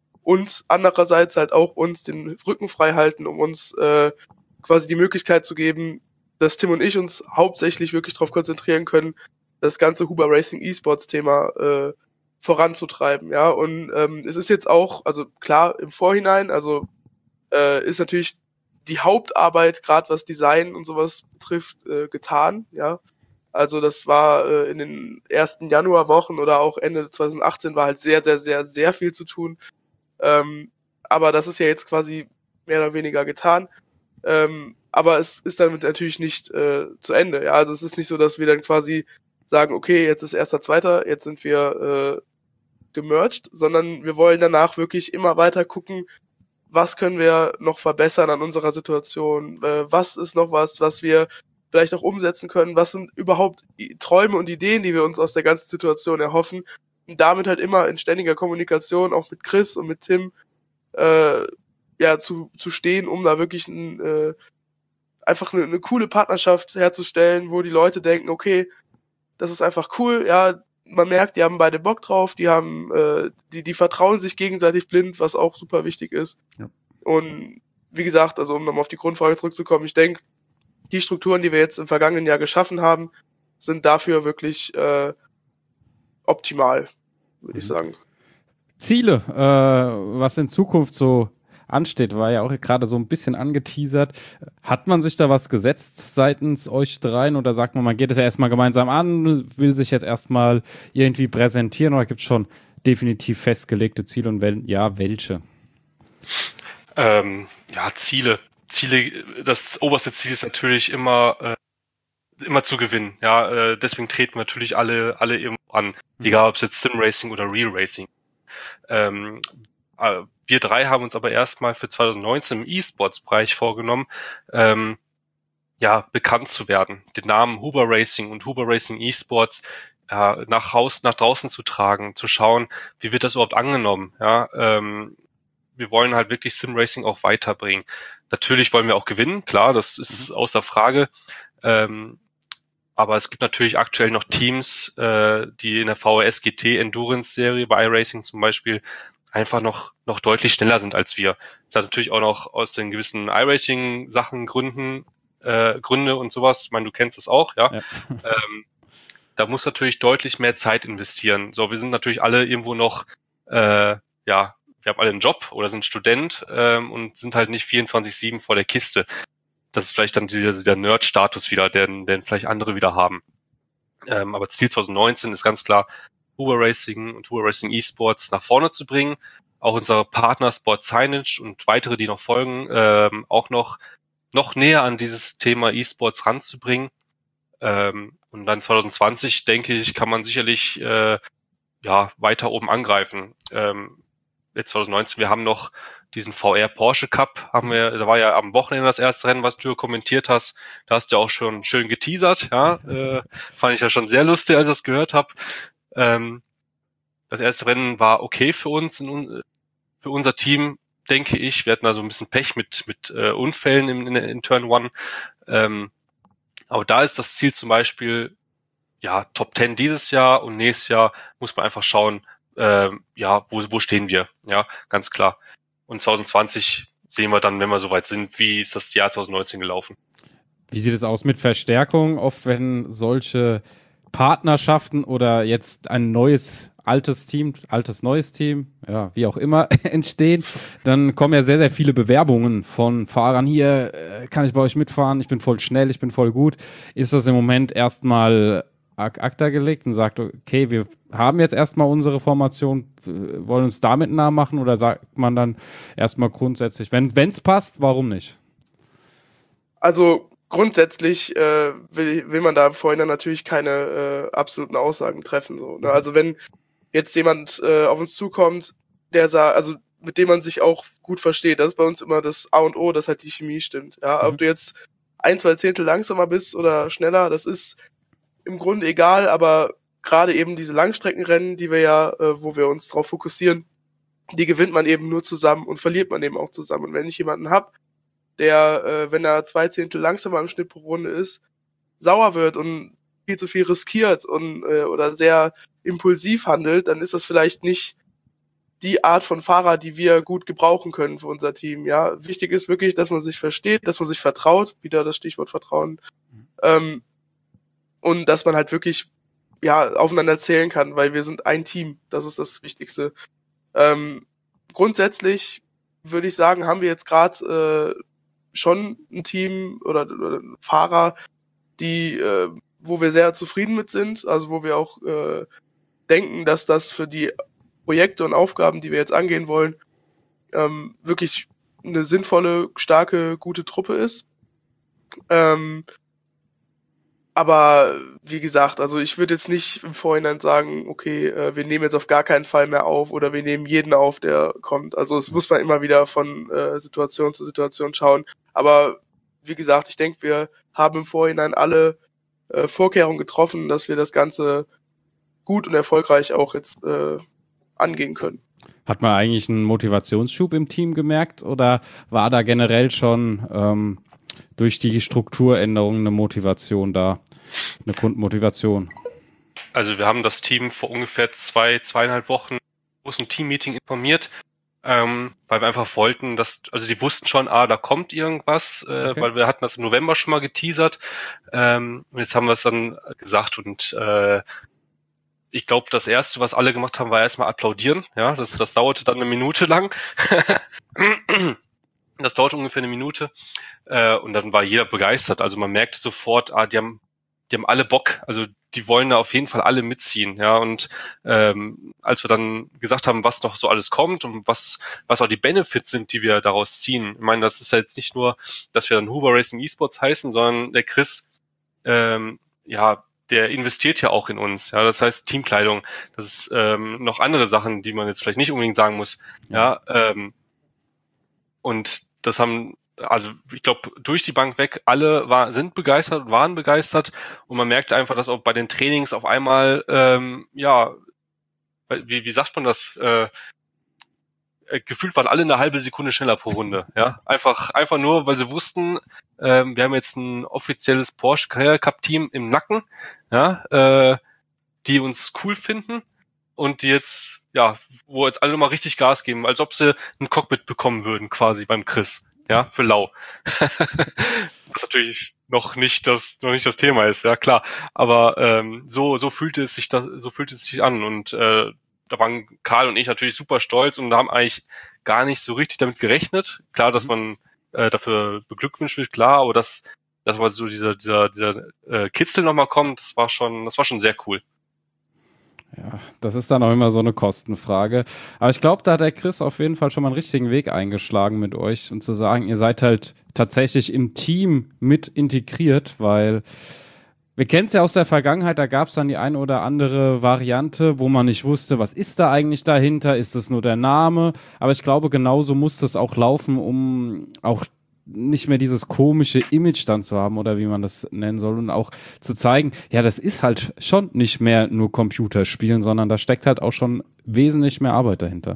Und andererseits halt auch uns den Rücken frei halten, um uns äh, quasi die Möglichkeit zu geben, dass Tim und ich uns hauptsächlich wirklich darauf konzentrieren können, das ganze Huber Racing E-Sports Thema äh, voranzutreiben. Ja, und ähm, es ist jetzt auch, also klar im Vorhinein, also äh, ist natürlich die Hauptarbeit, gerade was Design und sowas betrifft, äh, getan. Ja, also das war äh, in den ersten Januarwochen oder auch Ende zwanzig achtzehn war halt sehr, sehr, sehr, sehr viel zu tun. Ähm, aber das ist ja jetzt quasi mehr oder weniger getan. Ähm, aber es ist damit natürlich nicht äh, zu Ende. Ja, also es ist nicht so, dass wir dann quasi sagen, okay, jetzt ist erster, zweiter, jetzt sind wir äh, gemerged, sondern wir wollen danach wirklich immer weiter gucken, was können wir noch verbessern an unserer Situation, äh, was ist noch was, was wir vielleicht auch umsetzen können, was sind überhaupt Träume und Ideen, die wir uns aus der ganzen Situation erhoffen, und damit halt immer in ständiger Kommunikation auch mit Chris und mit Tim äh, ja zu zu stehen, um da wirklich ein, äh, einfach eine, eine coole Partnerschaft herzustellen, wo die Leute denken, okay, das ist einfach cool, ja, man merkt, die haben beide Bock drauf, die haben, äh, die, die vertrauen sich gegenseitig blind, was auch super wichtig ist. Ja. Und wie gesagt, also um nochmal auf die Grundfrage zurückzukommen, ich denke, die Strukturen, die wir jetzt im vergangenen Jahr geschaffen haben, sind dafür wirklich äh, optimal, würde mhm. ich sagen. Ziele, äh, was in Zukunft so ansteht, war ja auch gerade so ein bisschen angeteasert. Hat man sich da was gesetzt seitens euch dreien oder sagt man, man geht es ja erstmal gemeinsam an, will sich jetzt erstmal irgendwie präsentieren oder gibt es schon definitiv festgelegte Ziele und wenn ja, welche? Ähm, ja, Ziele. Ziele, das oberste Ziel ist natürlich immer äh, immer zu gewinnen. Ja, äh, deswegen treten natürlich alle alle irgendwo an, mhm. egal ob es jetzt Sim Racing oder Real Racing. Ähm, äh, wir drei haben uns aber erstmal für zwanzig neunzehn im E-Sports-Bereich vorgenommen, ähm, ja, bekannt zu werden, den Namen Huber Racing und Huber Racing E-Sports äh, nach Haus, nach draußen zu tragen, zu schauen, wie wird das überhaupt angenommen. Ja, ähm, wir wollen halt wirklich Sim Racing auch weiterbringen. Natürlich wollen wir auch gewinnen, klar, das ist mhm. außer Frage. Ähm, aber es gibt natürlich aktuell noch Teams, äh, die in der V R S G T Endurance Serie bei iRacing zum Beispiel einfach noch noch deutlich schneller sind als wir. Das hat natürlich auch noch aus den gewissen iRacing Sachen Gründen äh, Gründe und sowas, ich meine, du kennst das auch, ja. ja. Ähm, da muss natürlich deutlich mehr Zeit investieren. So, wir sind natürlich alle irgendwo noch, äh, ja, wir haben alle einen Job oder sind Student ähm, und sind halt nicht vierundzwanzig sieben vor der Kiste. Das ist vielleicht dann der, der Nerd-Status wieder, den, den vielleicht andere wieder haben. Ähm, aber Ziel zwanzig neunzehn ist ganz klar, Huber Racing und Huber Racing Esports nach vorne zu bringen. Auch unsere Partner Sport Signage und weitere, die noch folgen, ähm, auch noch, noch näher an dieses Thema Esports ranzubringen. Ähm, und dann zwanzig zwanzig, denke ich, kann man sicherlich äh, ja weiter oben angreifen. Ähm, jetzt zwanzig neunzehn, wir haben noch diesen V R Porsche Cup, haben wir, da war ja am Wochenende das erste Rennen, was du kommentiert hast. Da hast du auch schon schön geteasert, ja. äh, fand ich ja schon sehr lustig, als ich das gehört habe. Ähm, das erste Rennen war okay für uns, in, für unser Team, denke ich. Wir hatten also ein bisschen Pech mit mit äh, Unfällen in, in, in Turn One. Ähm, aber da ist das Ziel zum Beispiel, ja, Top Ten dieses Jahr und nächstes Jahr muss man einfach schauen, äh, ja, wo, wo stehen wir? Ja, ganz klar. Und zwanzig zwanzig sehen wir dann, wenn wir soweit sind, wie ist das Jahr zwanzig neunzehn gelaufen. Wie sieht es aus mit Verstärkung? Oft, wenn solche Partnerschaften oder jetzt ein neues, altes Team, altes, neues Team, ja, wie auch immer, entstehen, dann kommen ja sehr, sehr viele Bewerbungen von Fahrern. Hier, äh, kann ich bei euch mitfahren? Ich bin voll schnell, ich bin voll gut. Ist das im Moment erstmal ad acta gelegt und sagt, okay, wir haben jetzt erstmal unsere Formation, wollen uns damit nah machen, oder sagt man dann erstmal grundsätzlich, wenn es passt, warum nicht? Also grundsätzlich äh, will, will man da im Vorhinein natürlich keine äh, absoluten Aussagen treffen. So, ne? Also wenn jetzt jemand äh, auf uns zukommt, der sagt, also mit dem man sich auch gut versteht, das ist bei uns immer das A und O, dass halt die Chemie stimmt. Ja, mhm. Ob du jetzt ein, zwei Zehntel langsamer bist oder schneller, das ist im Grunde egal, aber gerade eben diese Langstreckenrennen, die wir ja, äh, wo wir uns drauf fokussieren, die gewinnt man eben nur zusammen und verliert man eben auch zusammen. Und wenn ich jemanden hab, der, äh, wenn er zwei Zehntel langsamer im Schnitt pro Runde ist, sauer wird und viel zu viel riskiert und äh, oder sehr impulsiv handelt, dann ist das vielleicht nicht die Art von Fahrer, die wir gut gebrauchen können für unser Team. Ja, wichtig ist wirklich, dass man sich versteht, dass man sich vertraut, wieder das Stichwort Vertrauen, ähm, und dass man halt wirklich ja aufeinander zählen kann, weil wir sind ein Team. Das ist das Wichtigste. Ähm, grundsätzlich würde ich sagen, haben wir jetzt gerade äh, schon ein Team oder, oder Fahrer, die, äh, wo wir sehr zufrieden mit sind, also wo wir auch äh, denken, dass das für die Projekte und Aufgaben, die wir jetzt angehen wollen, ähm, wirklich eine sinnvolle, starke, gute Truppe ist. Ähm, aber wie gesagt, also ich würde jetzt nicht im Vorhinein sagen, okay, äh, wir nehmen jetzt auf gar keinen Fall mehr auf oder wir nehmen jeden auf, der kommt. Also es muss man immer wieder von äh, Situation zu Situation schauen. Aber wie gesagt, ich denke, wir haben im Vorhinein alle äh, Vorkehrungen getroffen, dass wir das Ganze gut und erfolgreich auch jetzt äh, angehen können. Hat man eigentlich einen Motivationsschub im Team gemerkt oder war da generell schon ähm, durch die Strukturänderung eine Motivation da, eine Grundmotivation? Also wir haben das Team vor ungefähr zwei, zweieinhalb Wochen großen Teammeeting informiert, ähm, weil wir einfach wollten, dass, also die wussten schon, ah, da kommt irgendwas, äh, okay. Weil wir hatten das im November schon mal geteasert, ähm, und jetzt haben wir es dann gesagt und äh, ich glaube, das Erste, was alle gemacht haben, war erstmal applaudieren. Ja, das, das dauerte dann eine Minute lang. Das dauerte ungefähr eine Minute. Äh, und dann war jeder begeistert. Also man merkte sofort, ah, die haben, die haben alle Bock. Also die wollen da auf jeden Fall alle mitziehen. Ja, und ähm, als wir dann gesagt haben, was noch so alles kommt und was, was auch die Benefits sind, die wir daraus ziehen. Ich meine, das ist ja jetzt nicht nur, dass wir dann Huber Racing Esports heißen, sondern der Chris, ähm, ja, der investiert ja auch in uns, ja, das heißt Teamkleidung, das ist ähm, noch andere Sachen, die man jetzt vielleicht nicht unbedingt sagen muss, ja, ja ähm, und das haben, also ich glaube, durch die Bank weg, alle war, sind begeistert, waren begeistert und man merkt einfach, dass auch bei den Trainings auf einmal, ähm, ja, wie, wie sagt man das, äh, gefühlt waren alle eine halbe Sekunde schneller pro Runde, ja, einfach, einfach nur, weil sie wussten, ähm, wir haben jetzt ein offizielles Porsche Carrera Cup Team im Nacken, ja, äh, die uns cool finden und die jetzt, ja, wo jetzt alle mal richtig Gas geben, als ob sie ein Cockpit bekommen würden, quasi beim Chris, ja, für lau. Was natürlich noch nicht das, noch nicht das Thema ist, ja klar. Aber ähm, so, so fühlte es sich das, so fühlte es sich an. Und äh, da waren Karl und ich natürlich super stolz und haben eigentlich gar nicht so richtig damit gerechnet. Klar, dass man äh, dafür beglückwünscht wird, klar, aber dass, dass mal so dieser, dieser, dieser äh, Kitzel nochmal kommt, das war schon, das war schon sehr cool. Ja, das ist dann auch immer so eine Kostenfrage. Aber ich glaube, da hat der Chris auf jeden Fall schon mal einen richtigen Weg eingeschlagen mit euch und zu sagen, ihr seid halt tatsächlich im Team mit integriert, weil wir kennen es ja aus der Vergangenheit, da gab es dann die eine oder andere Variante, wo man nicht wusste, was ist da eigentlich dahinter, ist es nur der Name? Aber ich glaube, genauso muss das auch laufen, um auch nicht mehr dieses komische Image dann zu haben oder wie man das nennen soll und auch zu zeigen, ja, das ist halt schon nicht mehr nur Computerspielen, sondern da steckt halt auch schon wesentlich mehr Arbeit dahinter.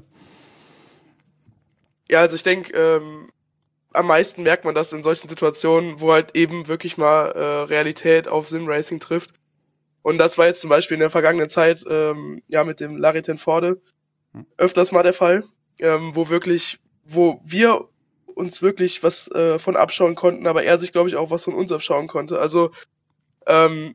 Ja, also ich denke, ähm, am meisten merkt man das in solchen Situationen, wo halt eben wirklich mal äh, Realität auf Simracing trifft. Und das war jetzt zum Beispiel in der vergangenen Zeit ähm, ja mit dem Larry Tenforde öfters mal der Fall, ähm, wo wirklich, wo wir uns wirklich was äh, von abschauen konnten, aber er sich, glaube ich, auch was von uns abschauen konnte. Also ähm,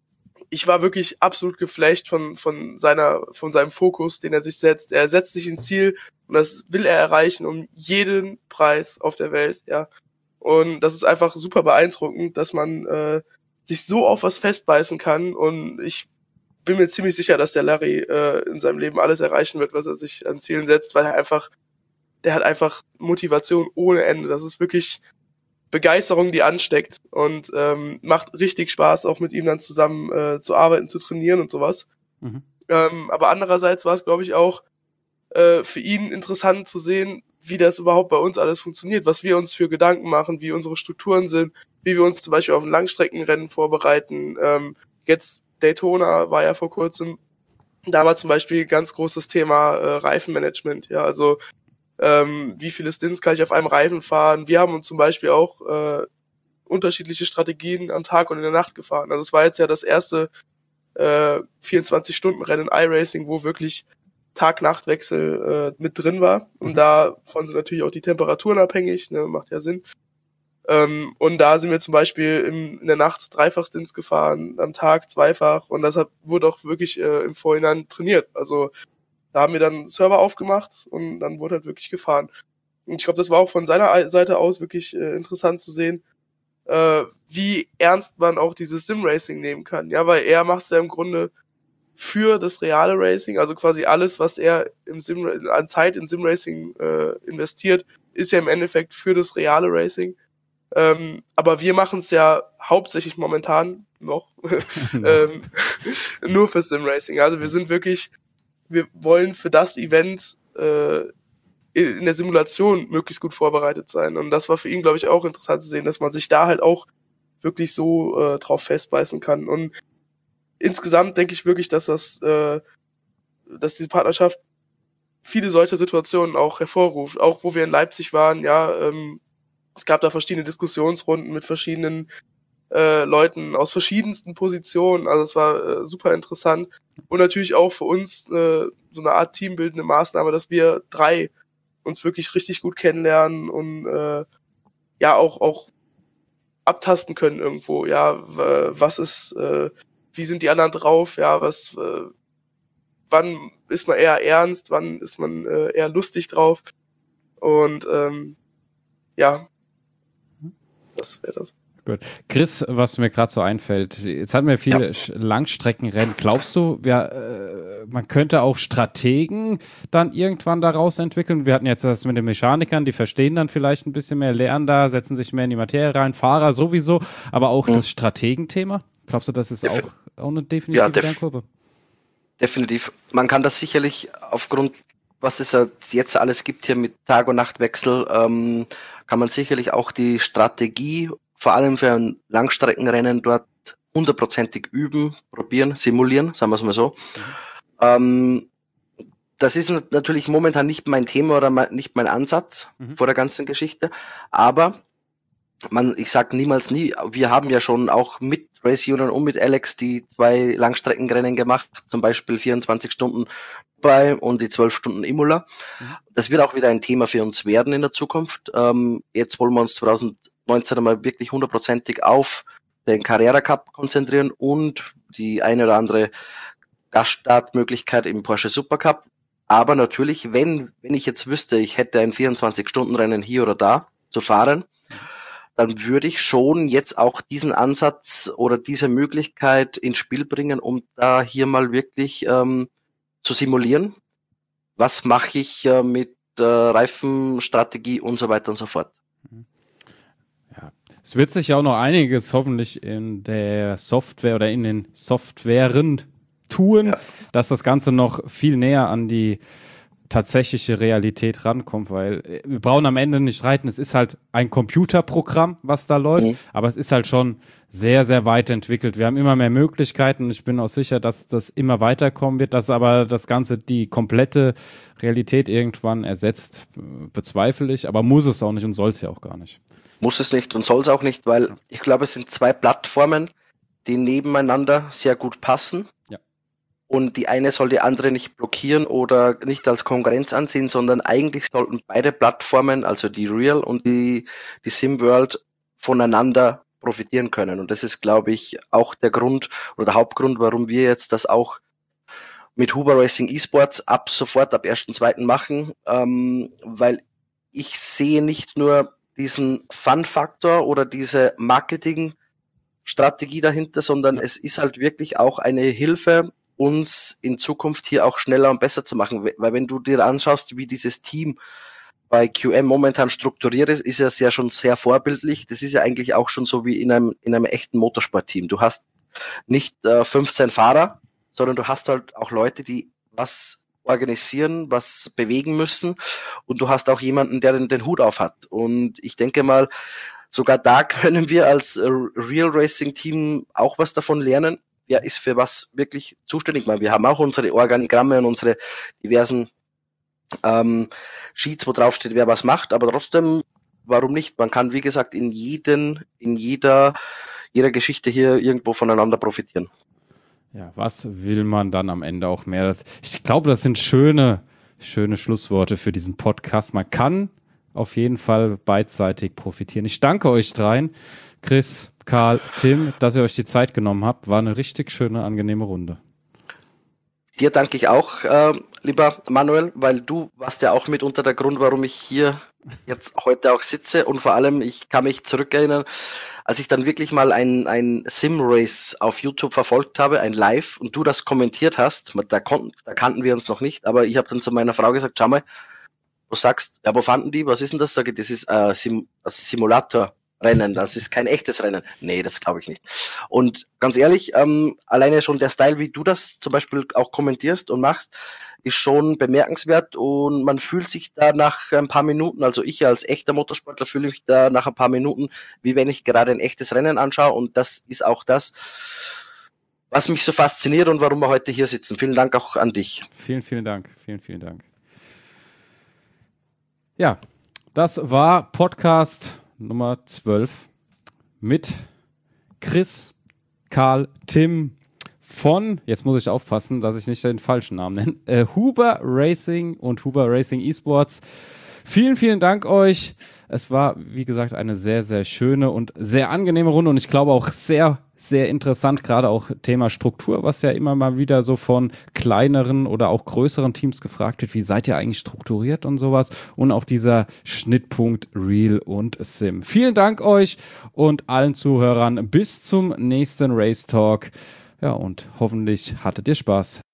ich war wirklich absolut geflasht von von seiner von seinem Fokus, den er sich setzt. Er setzt sich ein Ziel und das will er erreichen um jeden Preis auf der Welt, ja. Und das ist einfach super beeindruckend, dass man äh, sich so auf was festbeißen kann. Und ich bin mir ziemlich sicher, dass der Larry äh, in seinem Leben alles erreichen wird, was er sich an Zielen setzt, weil er einfach der hat einfach Motivation ohne Ende. Das ist wirklich Begeisterung, die ansteckt und ähm, macht richtig Spaß, auch mit ihm dann zusammen äh, zu arbeiten, zu trainieren und sowas. Mhm. Ähm, aber andererseits war es, glaube ich, auch äh, für ihn interessant zu sehen, wie das überhaupt bei uns alles funktioniert, was wir uns für Gedanken machen, wie unsere Strukturen sind, wie wir uns zum Beispiel auf ein Langstreckenrennen vorbereiten. Ähm, jetzt Daytona war ja vor kurzem, da war zum Beispiel ganz großes Thema äh, Reifenmanagement. Ja, also Ähm, wie viele Stints kann ich auf einem Reifen fahren? Wir haben uns zum Beispiel auch äh, unterschiedliche Strategien am Tag und in der Nacht gefahren. Also es war jetzt ja das erste äh, vierundzwanzig-Stunden-Rennen in iRacing, wo wirklich Tag-Nacht-Wechsel äh, mit drin war. Und mhm. davon sind natürlich auch die Temperaturen abhängig, ne, macht ja Sinn. Ähm, und da sind wir zum Beispiel im, in der Nacht Dreifach-Stints gefahren, am Tag zweifach. Und das hat, wurde auch wirklich äh, im Vorhinein trainiert. Also da haben wir dann einen Server aufgemacht und dann wurde halt wirklich gefahren. Und ich glaube, das war auch von seiner Seite aus wirklich äh, interessant zu sehen, äh, wie ernst man auch dieses Sim-Racing nehmen kann. Ja, weil er macht es ja im Grunde für das reale Racing, also quasi alles, was er im Sim an Zeit in Sim-Racing äh, investiert, ist ja im Endeffekt für das reale Racing. Ähm, aber wir machen es ja hauptsächlich momentan noch ähm, nur für Sim-Racing. Also wir sind wirklich wir wollen für das Event äh, in der Simulation möglichst gut vorbereitet sein. Und das war für ihn, glaube ich, auch interessant zu sehen, dass man sich da halt auch wirklich so äh, drauf festbeißen kann. Und insgesamt denke ich wirklich, dass das, äh, dass diese Partnerschaft viele solche Situationen auch hervorruft. Auch wo wir in Leipzig waren, ja, ähm, es gab da verschiedene Diskussionsrunden mit verschiedenen Äh, Leuten aus verschiedensten Positionen, also es war äh, super interessant und natürlich auch für uns äh, so eine Art teambildende Maßnahme, dass wir drei uns wirklich richtig gut kennenlernen und äh, ja auch auch abtasten können irgendwo, ja, w- was ist, äh, wie sind die anderen drauf, ja, was, äh, wann ist man eher ernst, wann ist man äh, eher lustig drauf und ähm, ja, das wäre das. Gut. Chris, was mir gerade so einfällt, jetzt hatten wir viele ja. Langstreckenrennen. Glaubst du, ja, äh, man könnte auch Strategen dann irgendwann daraus entwickeln? Wir hatten jetzt das mit den Mechanikern, die verstehen dann vielleicht ein bisschen mehr, lernen da, setzen sich mehr in die Materie rein, Fahrer sowieso, aber auch mhm. das Strategenthema? Glaubst du, das ist Defi- auch, auch eine definitive ja, def- Lernkurve? Definitiv. Man kann das sicherlich aufgrund, was es jetzt alles gibt hier mit Tag- und Nachtwechsel, ähm, kann man sicherlich auch die Strategie vor allem für ein Langstreckenrennen dort hundertprozentig üben, probieren, simulieren, sagen wir es mal so. Mhm. Ähm, das ist natürlich momentan nicht mein Thema oder nicht mein Ansatz mhm. vor der ganzen Geschichte, aber man, ich sag niemals nie, wir haben ja schon auch mit Race Union und mit Alex die zwei Langstreckenrennen gemacht, zum Beispiel vierundzwanzig Stunden Dubai und die zwölf Stunden Imola. Mhm. Das wird auch wieder ein Thema für uns werden in der Zukunft. Ähm, jetzt wollen wir uns zwanzig neunzehn einmal wirklich hundertprozentig auf den Carrera Cup konzentrieren und die eine oder andere Gaststartmöglichkeit im Porsche Supercup. Aber natürlich, wenn, wenn ich jetzt wüsste, ich hätte ein vierundzwanzig-Stunden-Rennen hier oder da zu fahren, dann würde ich schon jetzt auch diesen Ansatz oder diese Möglichkeit ins Spiel bringen, um da hier mal wirklich ähm, zu simulieren. Was mache ich äh, mit äh, Reifenstrategie und so weiter und so fort. Ja, es wird sich ja auch noch einiges hoffentlich in der Software oder in den Softwaren tun, ja. dass das Ganze noch viel näher an die tatsächliche Realität rankommt, weil wir brauchen am Ende nicht streiten, es ist halt ein Computerprogramm, was da läuft, mhm. aber es ist halt schon sehr, sehr weit entwickelt. Wir haben immer mehr Möglichkeiten und ich bin auch sicher, dass das immer weiterkommen wird, dass aber das Ganze die komplette Realität irgendwann ersetzt, bezweifle ich, aber muss es auch nicht und soll es ja auch gar nicht. Muss es nicht und soll es auch nicht, weil ich glaube, es sind zwei Plattformen, die nebeneinander sehr gut passen. Ja. Und die eine soll die andere nicht blockieren oder nicht als Konkurrenz ansehen, sondern eigentlich sollten beide Plattformen, also die Real und die, die SimWorld, voneinander profitieren können. Und das ist, glaube ich, auch der Grund oder der Hauptgrund, warum wir jetzt das auch mit Huber Racing Esports ab sofort, ab ersten zweiten machen, ähm, weil ich sehe nicht nur diesen Fun-Faktor oder diese Marketing-Strategie dahinter, sondern es ist halt wirklich auch eine Hilfe, uns in Zukunft hier auch schneller und besser zu machen. Weil wenn du dir anschaust, wie dieses Team bei Q M momentan strukturiert ist, ist es ja schon sehr vorbildlich. Das ist ja eigentlich auch schon so wie in einem, in einem echten Motorsportteam. Du hast nicht äh, fünfzehn Fahrer, sondern du hast halt auch Leute, die was organisieren, was bewegen müssen. Und du hast auch jemanden, der den, den Hut auf hat. Und ich denke mal, sogar da können wir als äh, Real Racing Team auch was davon lernen. Wer ist für was wirklich zuständig? Wir haben auch unsere Organigramme und unsere diversen ähm, Sheets, wo drauf steht, wer was macht, aber trotzdem, warum nicht? Man kann, wie gesagt, in jeden, in jeder, jeder Geschichte hier irgendwo voneinander profitieren. Ja, was will man dann am Ende auch mehr? Ich glaube, das sind schöne, schöne Schlussworte für diesen Podcast. Man kann auf jeden Fall beidseitig profitieren. Ich danke euch dreien, Chris, Karl, Tim, dass ihr euch die Zeit genommen habt. War eine richtig schöne, angenehme Runde. Dir danke ich auch, äh, lieber Manuel, weil du warst ja auch mitunter der Grund, warum ich hier jetzt heute auch sitze. Und vor allem, ich kann mich zurückerinnern, als ich dann wirklich mal ein, ein Sim-Race auf YouTube verfolgt habe, ein Live, und du das kommentiert hast, da, kon- da kannten wir uns noch nicht, aber ich habe dann zu meiner Frau gesagt, schau mal, du sagst, ja, wo fanden die, was ist denn das? Sag ich, das ist äh, Sim- Simulator. Rennen, das ist kein echtes Rennen. Nee, das glaube ich nicht. Und ganz ehrlich, ähm, alleine schon der Style, wie du das zum Beispiel auch kommentierst und machst, ist schon bemerkenswert und man fühlt sich da nach ein paar Minuten, also ich als echter Motorsportler fühle mich da nach ein paar Minuten, wie wenn ich gerade ein echtes Rennen anschaue, und das ist auch das, was mich so fasziniert und warum wir heute hier sitzen. Vielen Dank auch an dich. Vielen, vielen Dank. Vielen, vielen Dank. Ja, das war Podcast Nummer zwölf mit Chris, Karl, Tim von, jetzt muss ich aufpassen, dass ich nicht den falschen Namen nenne, äh, Huber Racing und Huber Racing Esports. Vielen, vielen Dank euch. Es war, wie gesagt, eine sehr, sehr schöne und sehr angenehme Runde und ich glaube auch sehr, sehr interessant, gerade auch Thema Struktur, was ja immer mal wieder so von kleineren oder auch größeren Teams gefragt wird, wie seid ihr eigentlich strukturiert und sowas, und auch dieser Schnittpunkt Real und Sim. Vielen Dank euch und allen Zuhörern. Bis zum nächsten Race Talk. Ja, und hoffentlich hattet ihr Spaß.